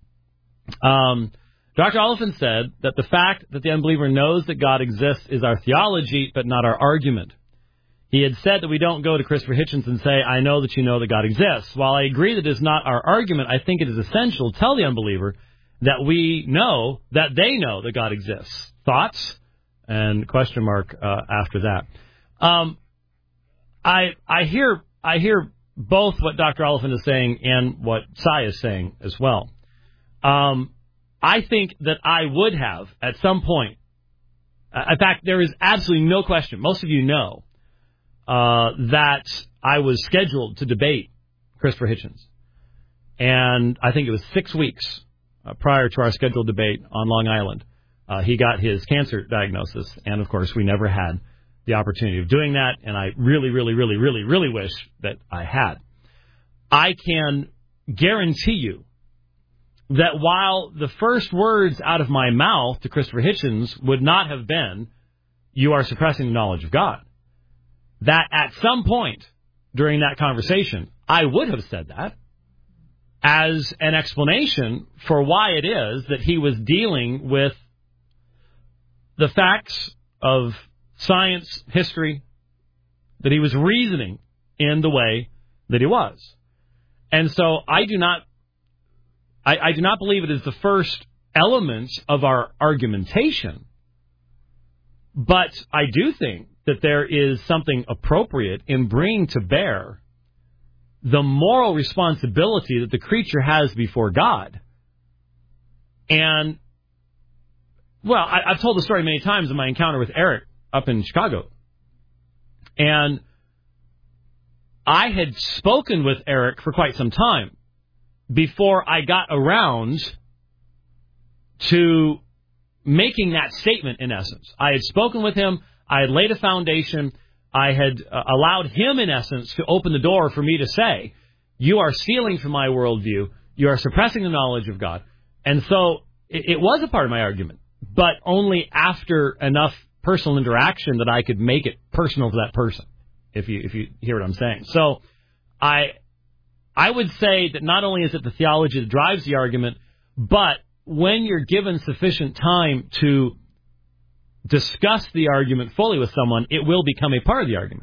S2: Dr. Oliphant said that the fact that the unbeliever knows that God exists is our theology, but not our argument. He had said that we don't go to Christopher Hitchens and say, I know that you know that God exists. While I agree that it is not our argument, I think it is essential to tell the unbeliever that we know that they know that God exists. Thoughts? And question mark after that. I hear both what Dr. Oliphant is saying and what Sai is saying as well. I think that I would have, at some point, in fact, there is absolutely no question, most of you know, that I was scheduled to debate Christopher Hitchens. And I think it was 6 weeks prior to our scheduled debate on Long Island. He got his cancer diagnosis, and, of course, we never had the opportunity of doing that, and I really, really, really, really, really wish that I had. I can guarantee you that while the first words out of my mouth to Christopher Hitchens would not have been, you are suppressing the knowledge of God, that at some point during that conversation, I would have said that as an explanation for why it is that he was dealing with the facts of science, history, that he was reasoning in the way that he was. And so I do not believe it is the first element of our argumentation, but I do think that there is something appropriate in bringing to bear the moral responsibility that the creature has before God. And, well, I've told the story many times in my encounter with Eric up in Chicago. And I had spoken with Eric for quite some time before I got around to making that statement, in essence. I had spoken with him. I had laid a foundation. I had allowed him, in essence, to open the door for me to say, you are stealing from my worldview. You are suppressing the knowledge of God. And so it was a part of my argument, but only after enough personal interaction that I could make it personal to that person, if you hear what I'm saying. So I would say that not only is it the theology that drives the argument, but when you're given sufficient time to discuss the argument fully with someone, it will become a part of the argument.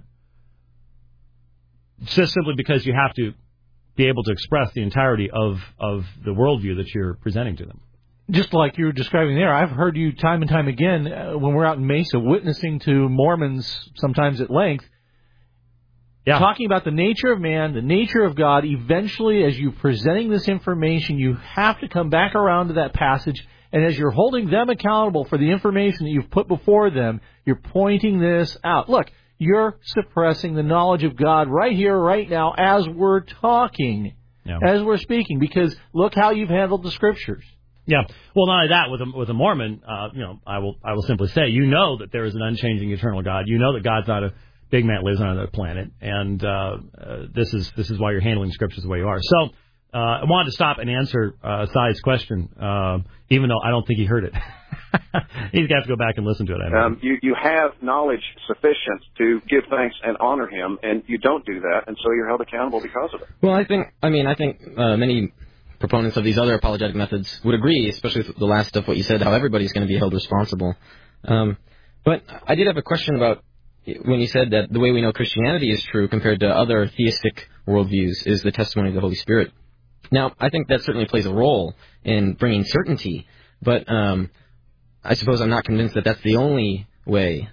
S2: Just simply because you have to be able to express the entirety of the worldview that you're presenting to them.
S6: Just like you were describing there, I've heard you time and time again when we're out in Mesa witnessing to Mormons, sometimes at length, talking about the nature of man, the nature of God. Eventually, as you're presenting this information, you have to come back around to that passage, and as you're holding them accountable for the information that you've put before them, you're pointing this out. Look, you're suppressing the knowledge of God right here, right now, as we're talking, as we're speaking, because look how you've handled the Scriptures.
S2: Yeah. Well, not only that, with a Mormon, I will simply say, you know that there is an unchanging eternal God. You know that God's not a big man lives on another planet, and this is why you're handling Scriptures the way you are. So I wanted to stop and answer Sai's question, even though I don't think he heard it. He's got to go back and listen to it.
S4: You have knowledge sufficient to give thanks and honor him, and you don't do that, and so you're held accountable because of it.
S5: Well, I think many proponents of these other apologetic methods would agree, especially with the last stuff, what you said, how everybody's going to be held responsible. But I did have a question about when you said that the way we know Christianity is true compared to other theistic worldviews is the testimony of the Holy Spirit. Now, I think that certainly plays a role in bringing certainty, but I suppose I'm not convinced that that's the only way.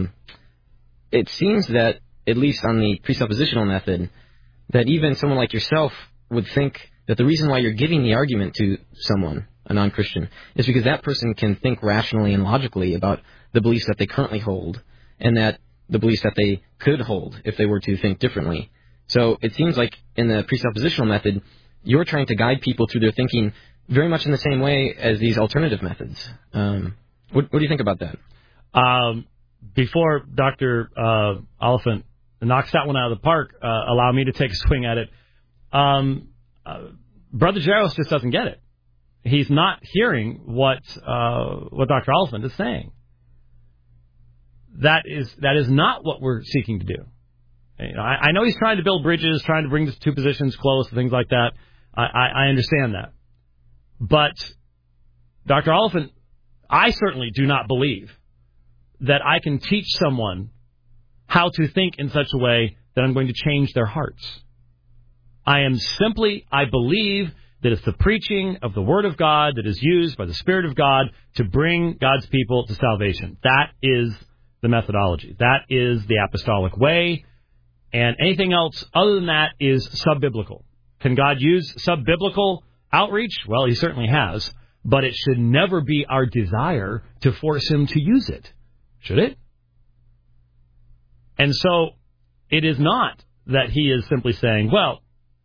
S5: It seems that, at least on the presuppositional method, that even someone like yourself would think that the reason why you're giving the argument to someone, a non-Christian, is because that person can think rationally and logically about the beliefs that they currently hold, and that the beliefs that they could hold if they were to think differently. So it seems like in the presuppositional method, you're trying to guide people through their thinking very much in the same way as these alternative methods. What do you think about that?
S2: Before Dr. Oliphant knocks that one out of the park, allow me to take a swing at it. Brother Jaros just doesn't get it. He's not hearing what Dr. Oliphant is saying. That is not what we're seeking to do. You know, I know he's trying to build bridges, trying to bring the two positions close and things like that. I understand that. But Dr. Oliphant, I certainly do not believe that I can teach someone how to think in such a way that I'm going to change their hearts. I believe that it's the preaching of the Word of God that is used by the Spirit of God to bring God's people to salvation. That is the methodology. That is the apostolic way. And anything else other than that is sub-biblical. Can God use sub-biblical outreach? Well, he certainly has. But it should never be our desire to force him to use it. Should it? And so it is not that he is simply saying, well,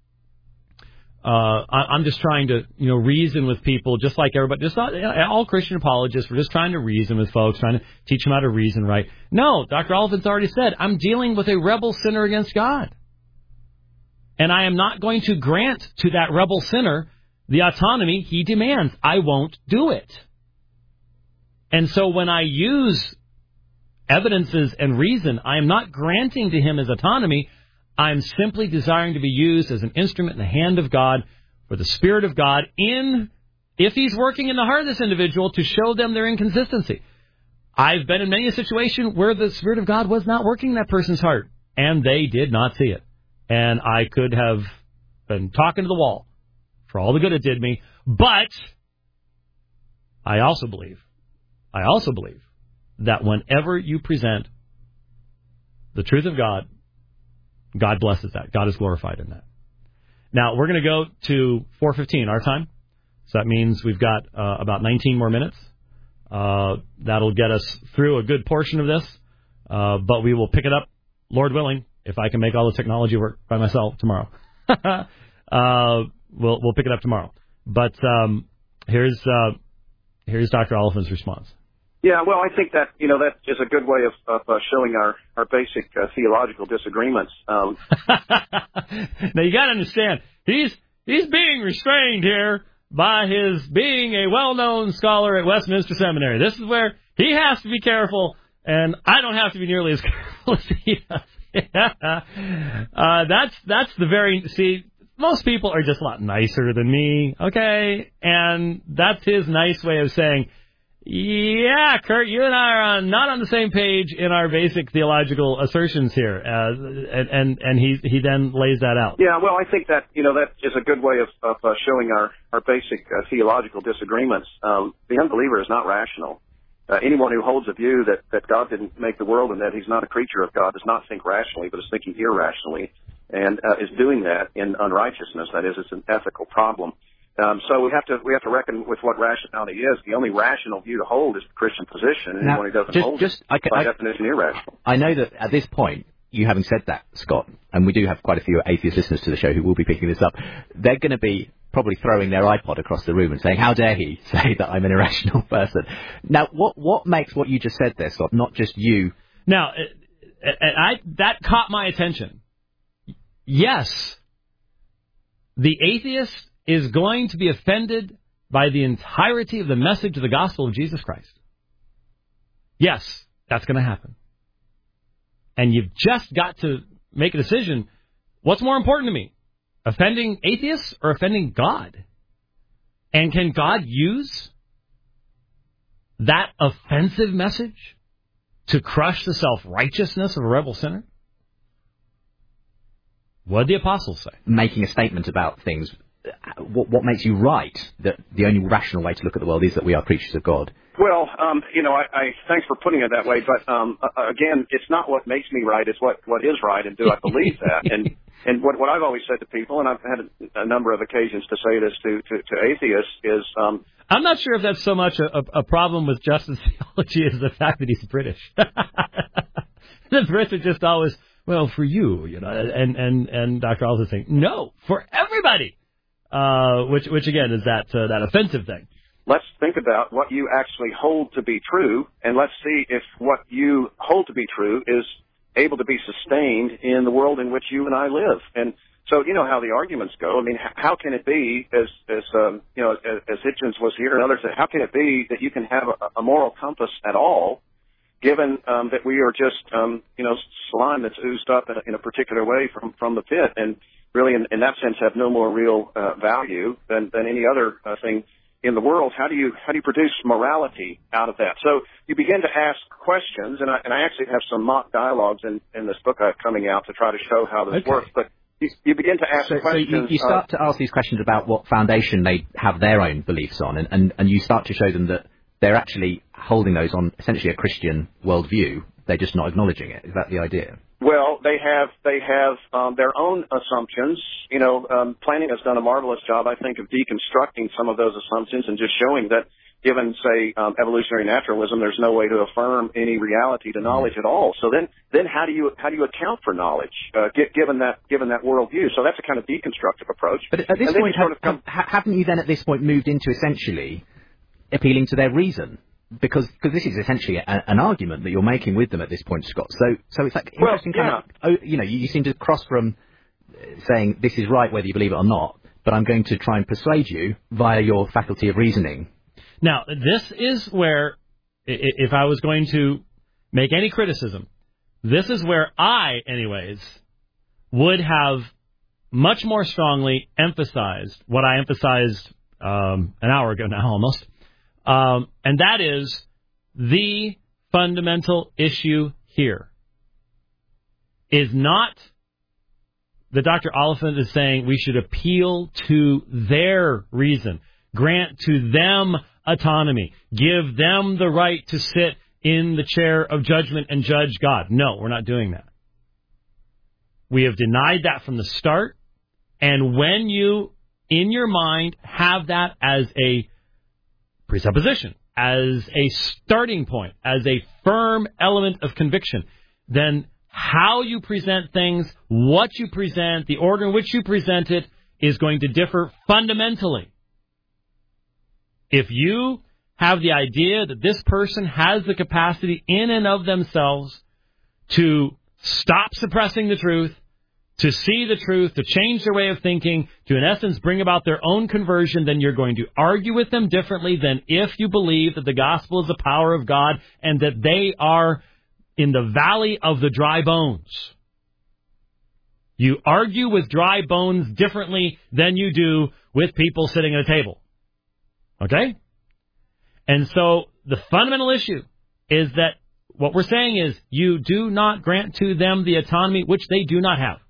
S2: I'm just trying to, reason with people, just like everybody, just not, all Christian apologists. We're just trying to reason with folks, trying to teach them how to reason right. No, Dr. Oliphant's already said, I'm dealing with a rebel sinner against God. And I am not going to grant to that rebel sinner the autonomy he demands. I won't do it. And so when I use evidences and reason, I am not granting to him his autonomy. I'm simply desiring to be used as an instrument in the hand of God for the Spirit of God if he's working in the heart of this individual, to show them their inconsistency. I've been in many a situation where the Spirit of God was not working in that person's heart, and they did not see it. And I could have been talking to the wall for all the good it did me. But I also believe that whenever you present the truth of God, God blesses that. God is glorified in that. Now, we're going to go to 4:15 our time. So that means we've got about 19 more minutes. That'll get us through a good portion of this. But we will pick it up, Lord willing, if I can make all the technology work by myself tomorrow. We'll pick it up tomorrow. But here's Dr. Oliphant's response.
S4: Yeah, well, I think that, that is a good way of showing our basic theological disagreements.
S2: Now, you got to understand, he's being restrained here by his being a well-known scholar at Westminster Seminary. This is where he has to be careful, and I don't have to be nearly as careful as he does. That's the very... See, most people are just a lot nicer than me, okay? And that's his nice way of saying... Yeah, Kurt, you and I are not on the same page in our basic theological assertions here, and he then lays that out.
S4: Yeah, well, I think that that is a good way of showing our basic theological disagreements. The unbeliever is not rational. Anyone who holds a view that God didn't make the world and that he's not a creature of God does not think rationally, but is thinking irrationally, and is doing that in unrighteousness. That is, it's an ethical problem. So we have to reckon with what rationality is. The only rational view to hold is the Christian position, and anyone who doesn't hold it, by definition, irrational.
S3: I know that at this point, you having said that, Scott, and we do have quite a few atheist listeners to the show who will be picking this up, they're going to be probably throwing their iPod across the room and saying, how dare he say that I'm an irrational person? Now, what makes what you just said there, Scott, not just you...
S2: Now, that caught my attention. Yes, the atheist is going to be offended by the entirety of the message of the gospel of Jesus Christ. Yes, that's going to happen. And you've just got to make a decision. What's more important to me? Offending atheists or offending God? And can God use that offensive message to crush the self-righteousness of a rebel sinner? What did the apostles say?
S3: Making a statement about things. What makes you right that the only rational way to look at the world is that we are creatures of God?
S4: Well, I thanks for putting it that way, but again, it's not what makes me right, it's what is right, and do I believe that? And what I've always said to people, and I've had a number of occasions to say this to atheists, is...
S2: I'm not sure if that's so much a problem with Justin's theology as the fact that he's British. The Brits are just always, well, for you, and Dr. Oliphant is saying, no, for everybody. Which again is that offensive thing.
S4: Let's think about what you actually hold to be true, and let's see if what you hold to be true is able to be sustained in the world in which you and I live. And so, you know how the arguments go. I mean, how can it be, as Hitchens was here and others said, how can it be that you can have a moral compass at all, given that we are just, slime that's oozed up in a particular way from the pit, and really, in that sense, have no more real value than any other thing in the world? How do you produce morality out of that? So you begin to ask questions, and I actually have some mock dialogues in this book coming out to try to show how this works. But you begin to ask questions.
S3: So you start to ask these questions about what foundation they have their own beliefs on, and you start to show them that they're actually holding those on essentially a Christian worldview. They're just not acknowledging it. Is that the idea?
S4: Well, they have their own assumptions. Planning has done a marvelous job, I think, of deconstructing some of those assumptions and just showing that, given, say, evolutionary naturalism, there's no way to affirm any reality to knowledge at all. So then how do you account for knowledge given that worldview? So that's a kind of deconstructive approach.
S3: But at this point, haven't you then at this point moved into essentially appealing to their reason? Because this is essentially an argument that you're making with them at this point, Scott. So it's like interesting you seem to cross from saying this is right whether you believe it or not, but I'm going to try and persuade you via your faculty of reasoning.
S2: Now, this is where, if I was going to make any criticism, this is where I, anyways, would have much more strongly emphasized what I emphasized an hour ago now almost. And that is the fundamental issue here is not that Dr. Oliphant is saying we should appeal to their reason, grant to them autonomy, give them the right to sit in the chair of judgment and judge God. No, we're not doing that. We have denied that from the start. And when you, in your mind, have that as a presupposition, as a starting point, as a firm element of conviction, then how you present things, what you present, the order in which you present it is going to differ fundamentally. If you have the idea that this person has the capacity in and of themselves to stop suppressing the truth, to see the truth, to change their way of thinking, to, in essence, bring about their own conversion, then you're going to argue with them differently than if you believe that the gospel is the power of God and that they are in the valley of the dry bones. You argue with dry bones differently than you do with people sitting at a table. Okay? And so the fundamental issue is that what we're saying is you do not grant to them the autonomy which they do not have.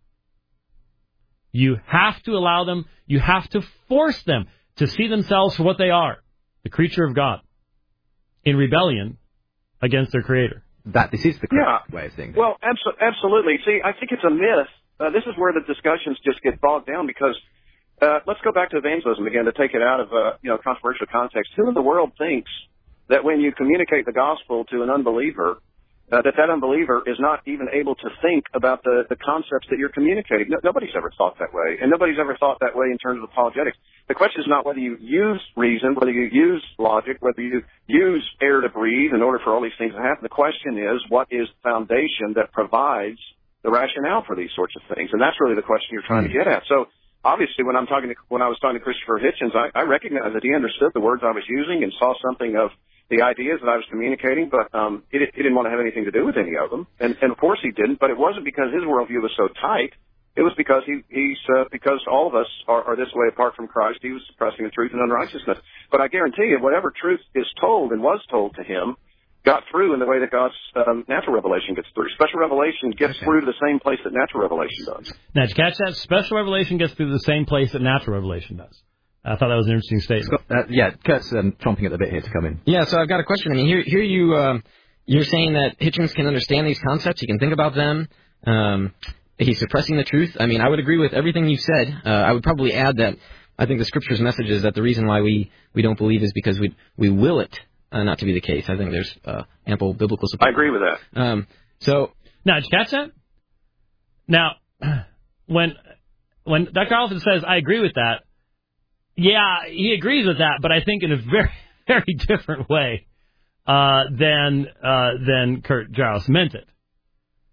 S2: You have to allow them, you have to force them to see themselves for what they are, the creature of God, in rebellion against their Creator.
S3: This is the correct way of thinking.
S4: Well, absolutely. See, I think it's a myth. This is where the discussions just get bogged down because let's go back to evangelism again to take it out of controversial context. Who in the world thinks that when you communicate the gospel to an unbeliever, that unbeliever is not even able to think about the concepts that you're communicating? Nobody's ever thought that way, and nobody's ever thought that way in terms of apologetics. The question is not whether you use reason, whether you use logic, whether you use air to breathe in order for all these things to happen. The question is, what is the foundation that provides the rationale for these sorts of things? And that's really the question you're trying to get at. So obviously, when I was talking to Christopher Hitchens, I recognized that he understood the words I was using and saw something of the ideas that I was communicating, but he didn't want to have anything to do with any of them. And of course he didn't, but it wasn't because his worldview was so tight. It was because because all of us are this way apart from Christ. He was suppressing the truth and unrighteousness. But I guarantee you, whatever truth is told and was told to him got through in the way that God's natural revelation gets through. Special revelation gets through to the same place that natural revelation does.
S2: Now, did you catch that? Special revelation gets through the same place that natural revelation does. I thought that was an interesting statement.
S3: Kurt's chomping at the bit here to come in.
S5: Yeah, so I've got a question. I mean, here you're saying that Hitchens can understand these concepts. He can think about them. He's suppressing the truth. I mean, I would agree with everything you said. I would probably add that I think the Scripture's message is that the reason why we don't believe is because we will it not to be the case. I think there's ample biblical support.
S4: I agree with that.
S2: Now, did you catch that? Now, when Dr. Oliphant says, I agree with that, yeah, he agrees with that, but I think in a very, very different way than Kurt Giles meant it.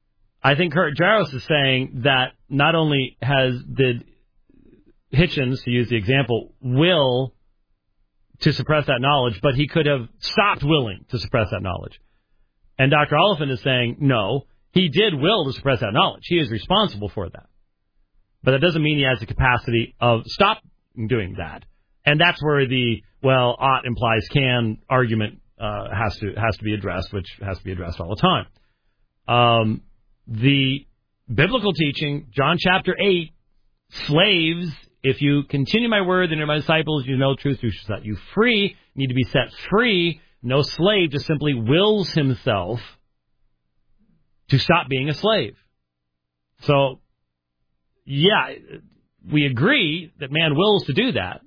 S2: I think Kurt Jaros is saying that not only did Hitchens, to use the example, will to suppress that knowledge, but he could have stopped willing to suppress that knowledge. And Dr. Oliphant is saying, no, he did will to suppress that knowledge. He is responsible for that. But that doesn't mean he has the capacity of stop doing that. And that's where the, well, ought implies can argument has to be addressed, which has to be addressed all the time. The biblical teaching, John chapter 8, slaves, if you continue my word and you're my disciples, you know truth, truth shall set you free. You need to be set free. No slave just simply wills himself to stop being a slave. So, yeah, we agree that man wills to do that,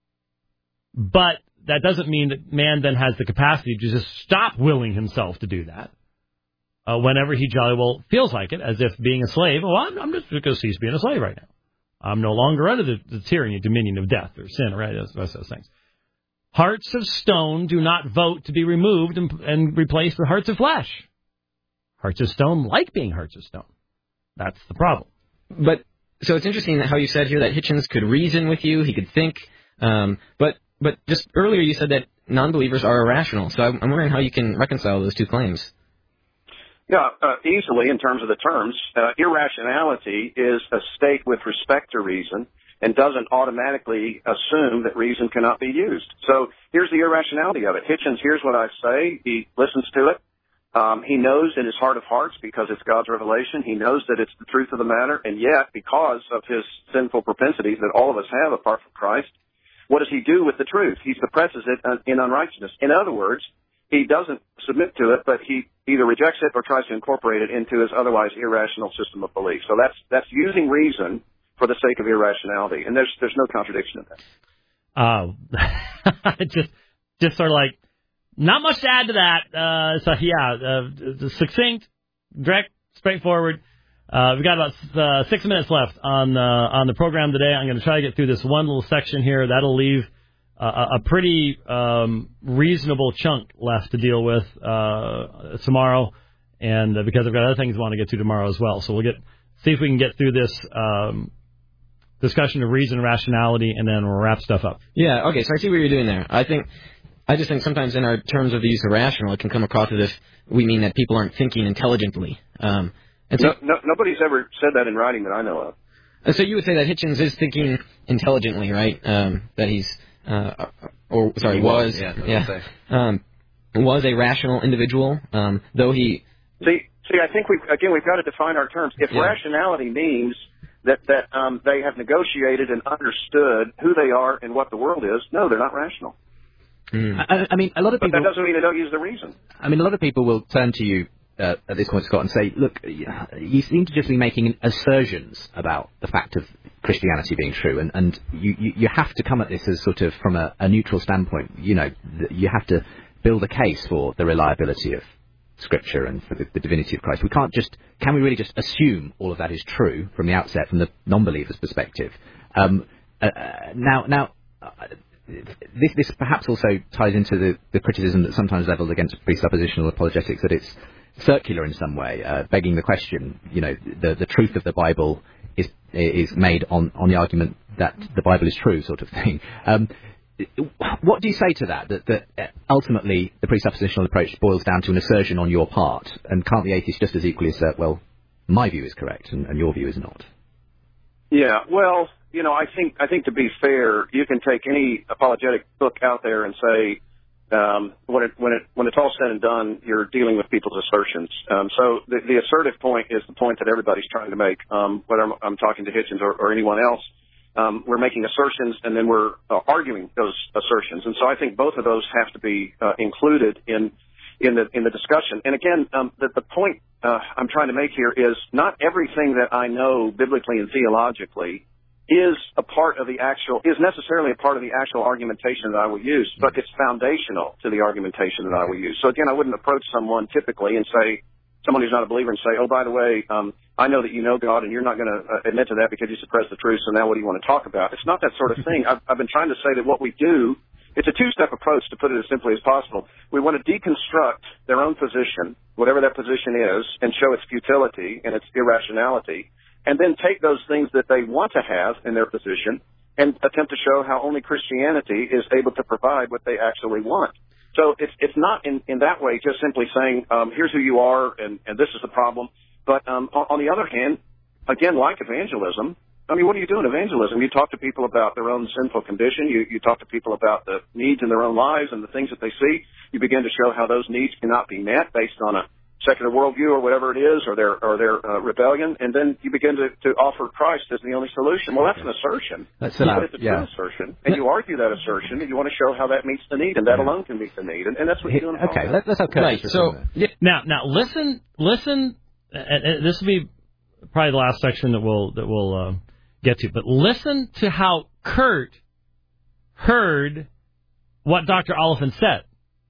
S2: but that doesn't mean that man then has the capacity to just stop willing himself to do that whenever he jolly well feels like it, as if being a slave, well, I'm just going to cease being a slave right now. I'm no longer under the tyranny and dominion of death or sin, right? Those things. Hearts of stone do not vote to be removed and replaced with hearts of flesh. Hearts of stone like being hearts of stone. That's the problem.
S5: But so it's interesting how you said here that Hitchens could reason with you, he could think, but just earlier you said that non-believers are irrational. So I'm wondering how you can reconcile those two claims.
S4: Yeah, easily in terms of the terms. Irrationality is a state with respect to reason and doesn't automatically assume that reason cannot be used. So here's the irrationality of it. Hitchens hears what I say. He listens to it. He knows in his heart of hearts, because it's God's revelation, he knows that it's the truth of the matter, and yet, because of his sinful propensities that all of us have apart from Christ, what does he do with the truth? He suppresses it in unrighteousness. In other words, he doesn't submit to it, but he either rejects it or tries to incorporate it into his otherwise irrational system of belief. So that's using reason for the sake of irrationality, and there's no contradiction in that.
S2: Just sort of like, not much to add to that. Succinct, direct, straightforward. We've got about 6 minutes left on the program today. I'm going to try to get through this one little section here. That'll leave a pretty reasonable chunk left to deal with tomorrow, and because I've got other things I want to get to tomorrow as well. So see if we can get through this discussion of reason and rationality, and then we'll wrap stuff up.
S5: Yeah, okay, so I see what you're doing there. I just think sometimes in our terms of the use of rational, it can come across as if we mean that people aren't thinking intelligently. And so,
S4: nobody's ever said that in writing that I know of.
S5: And so you would say that Hitchens is thinking intelligently, right? That he's, was a rational individual, though he...
S4: See, I think we've got to define our terms. If rationality means that they have negotiated and understood who they are and what the world is, no, they're not rational.
S3: I mean, a lot of people...
S4: But that doesn't mean they don't use the reason.
S3: I mean, a lot of people will turn to you at this point, Scott, and say, look, you seem to just be making assertions about the fact of Christianity being true, and you have to come at this as sort of from a neutral standpoint. You know, you have to build a case for the reliability of Scripture and for the divinity of Christ. Can we really just assume all of that is true from the outset, from the non-believer's perspective? This perhaps also ties into the criticism that's sometimes levelled against presuppositional apologetics, that it's circular in some way, begging the question, you know, the truth of the Bible is made on the argument that the Bible is true, sort of thing. What do you say to that? That ultimately the presuppositional approach boils down to an assertion on your part, and can't the atheist just as equally assert, well, my view is correct and your view is not?
S4: Yeah, well, you know, I think to be fair, you can take any apologetic book out there and say, when it's all said and done, you're dealing with people's assertions. So the assertive point is the point that everybody's trying to make, whether I'm talking to Hitchens or anyone else. We're making assertions and then we're arguing those assertions, and so I think both of those have to be included in the discussion. And again, the point I'm trying to make here is not everything that I know biblically and theologically is necessarily a part of the actual argumentation that I will use, but it's foundational to the argumentation that I will use. So again, I wouldn't approach someone typically and say, someone who's not a believer, and say, oh, by the way, I know that you know God and you're not going to admit to that because you suppress the truth, so now what do you want to talk about? It's not that sort of thing. I've been trying to say that what we do it's a two-step approach, to put it as simply as possible. We want to deconstruct their own position, whatever that position is, and show its futility and its irrationality, and then take those things that they want to have in their position and attempt to show how only Christianity is able to provide what they actually want. So it's not in that way just simply saying, here's who you are and this is the problem. But on the other hand, again, like evangelism, I mean, what do you do in evangelism? You talk to people about their own sinful condition. You talk to people about the needs in their own lives and the things that they see. You begin to show how those needs cannot be met based on a secular worldview or whatever it is, or their rebellion, and then you begin to offer Christ as the only solution. Well, that's an assertion. But it's a true assertion, and you argue that assertion, and you want to show how that meets the need, and that alone can meet the need, and that's what you're doing.
S3: Okay, let's have
S2: right. So now listen. And this will be probably the last section that we'll get to, but listen to how Kurt heard what Dr. Oliphant said.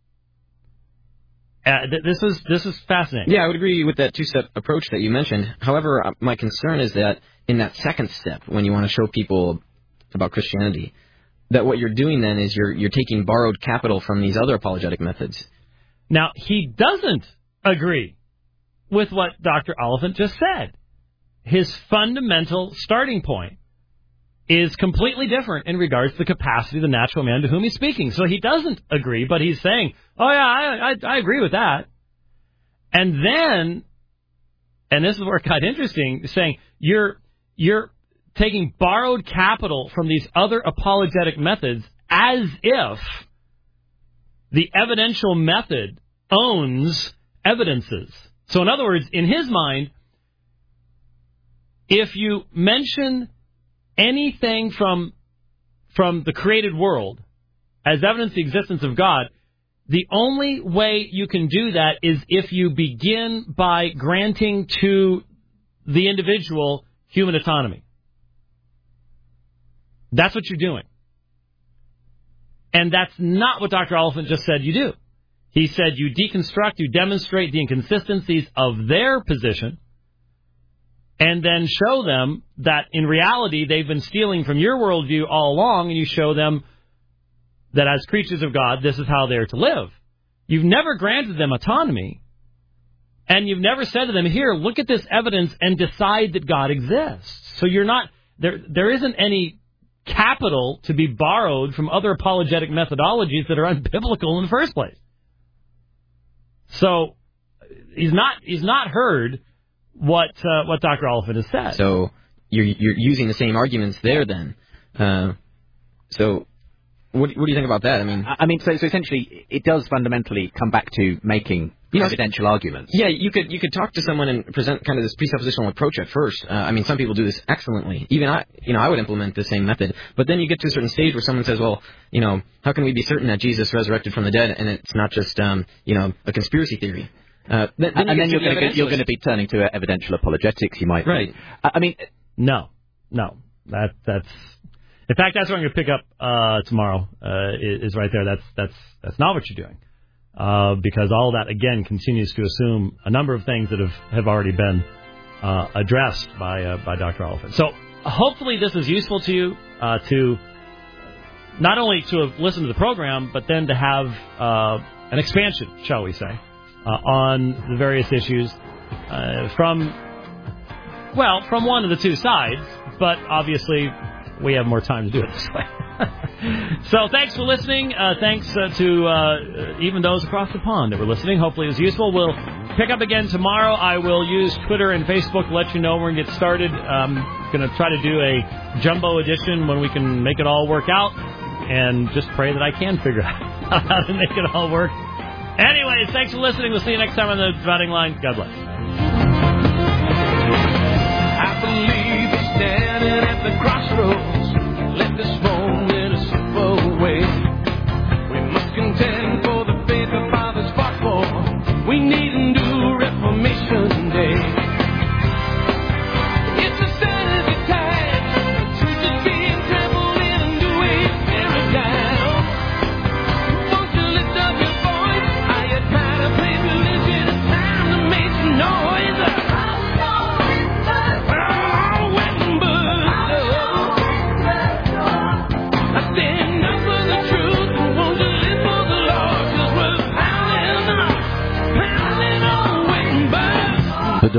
S2: This is fascinating.
S5: Yeah, I would agree with that two-step approach that you mentioned. However, my concern is that in that second step, when you want to show people about Christianity, that what you're doing then is you're taking borrowed capital from these other apologetic methods.
S2: Now, he doesn't agree with what Dr. Oliphant just said. His fundamental starting point is completely different in regards to the capacity of the natural man to whom he's speaking. So he doesn't agree, but he's saying, oh, yeah, I agree with that. And then, and this is where it got interesting, saying you're taking borrowed capital from these other apologetic methods as if the evidential method owns evidences. So in other words, in his mind, if you mention anything from the created world as evidence of the existence of God, the only way you can do that is if you begin by granting to the individual human autonomy. That's what you're doing. And that's not what Dr. Oliphant just said you do. He said you deconstruct, you demonstrate the inconsistencies of their position, and then show them that in reality they've been stealing from your worldview all along, and you show them that as creatures of God, this is how they're to live. You've never granted them autonomy, and you've never said to them, here, look at this evidence and decide that God exists. So you're not, there isn't any capital to be borrowed from other apologetic methodologies that are unbiblical in the first place. So he's not heard what Dr. Oliphant has said.
S5: So you're using the same arguments there then. So what do you think about that? I mean,
S3: so essentially, it does fundamentally come back to making evidential arguments.
S5: Yeah, you could talk to someone and present kind of this presuppositional approach at first. Some people do this excellently. Even I would implement the same method. But then you get to a certain stage where someone says, well, how can we be certain that Jesus resurrected from the dead and it's not just, a conspiracy theory?
S3: Then you're going to be turning to evidential apologetics. You might,
S5: right?
S2: No, that's. In fact, that's what I'm going to pick up tomorrow. Is right there. That's not what you're doing, because all that again continues to assume a number of things that have already been addressed by Dr. Oliphant. So hopefully this is useful to you to not only to have listened to the program, but then to have an expansion, shall we say, on the various issues from one of the two sides, but obviously we have more time to do it this way. So thanks for listening. Thanks to even those across the pond that were listening. Hopefully it was useful. We'll pick up again tomorrow. I will use Twitter and Facebook to let you know when we get started. I'm going to try to do a jumbo edition when we can make it all work out, and just pray that I can figure out how to make it all work. Anyways, thanks for listening. We'll see you next time on The Dividing Line. God bless.
S7: I believe we're standing at the crossroads. Let this moment slip away. We must contend for the faith the fathers fought for. We need a new Reformation Day. It's a sanity time. The truth is being trampled in a new age paradigm. Won't you lift up your voice? Are you tired of playing religion? It's time to make some noise.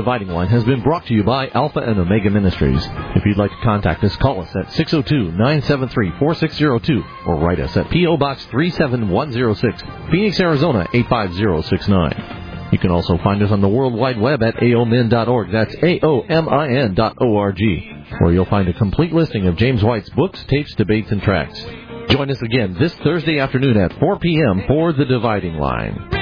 S1: Dividing Line has been brought to you by Alpha and Omega Ministries. If you'd like to contact us, call us at 602-973-4602 or write us at P.O. Box 37106, Phoenix, Arizona 85069. You can also find us on the World Wide Web at aomin.org. That's aomin.org, where you'll find a complete listing of James White's books, tapes, debates, and tracts. Join us again this Thursday afternoon at 4 p.m. for The Dividing Line.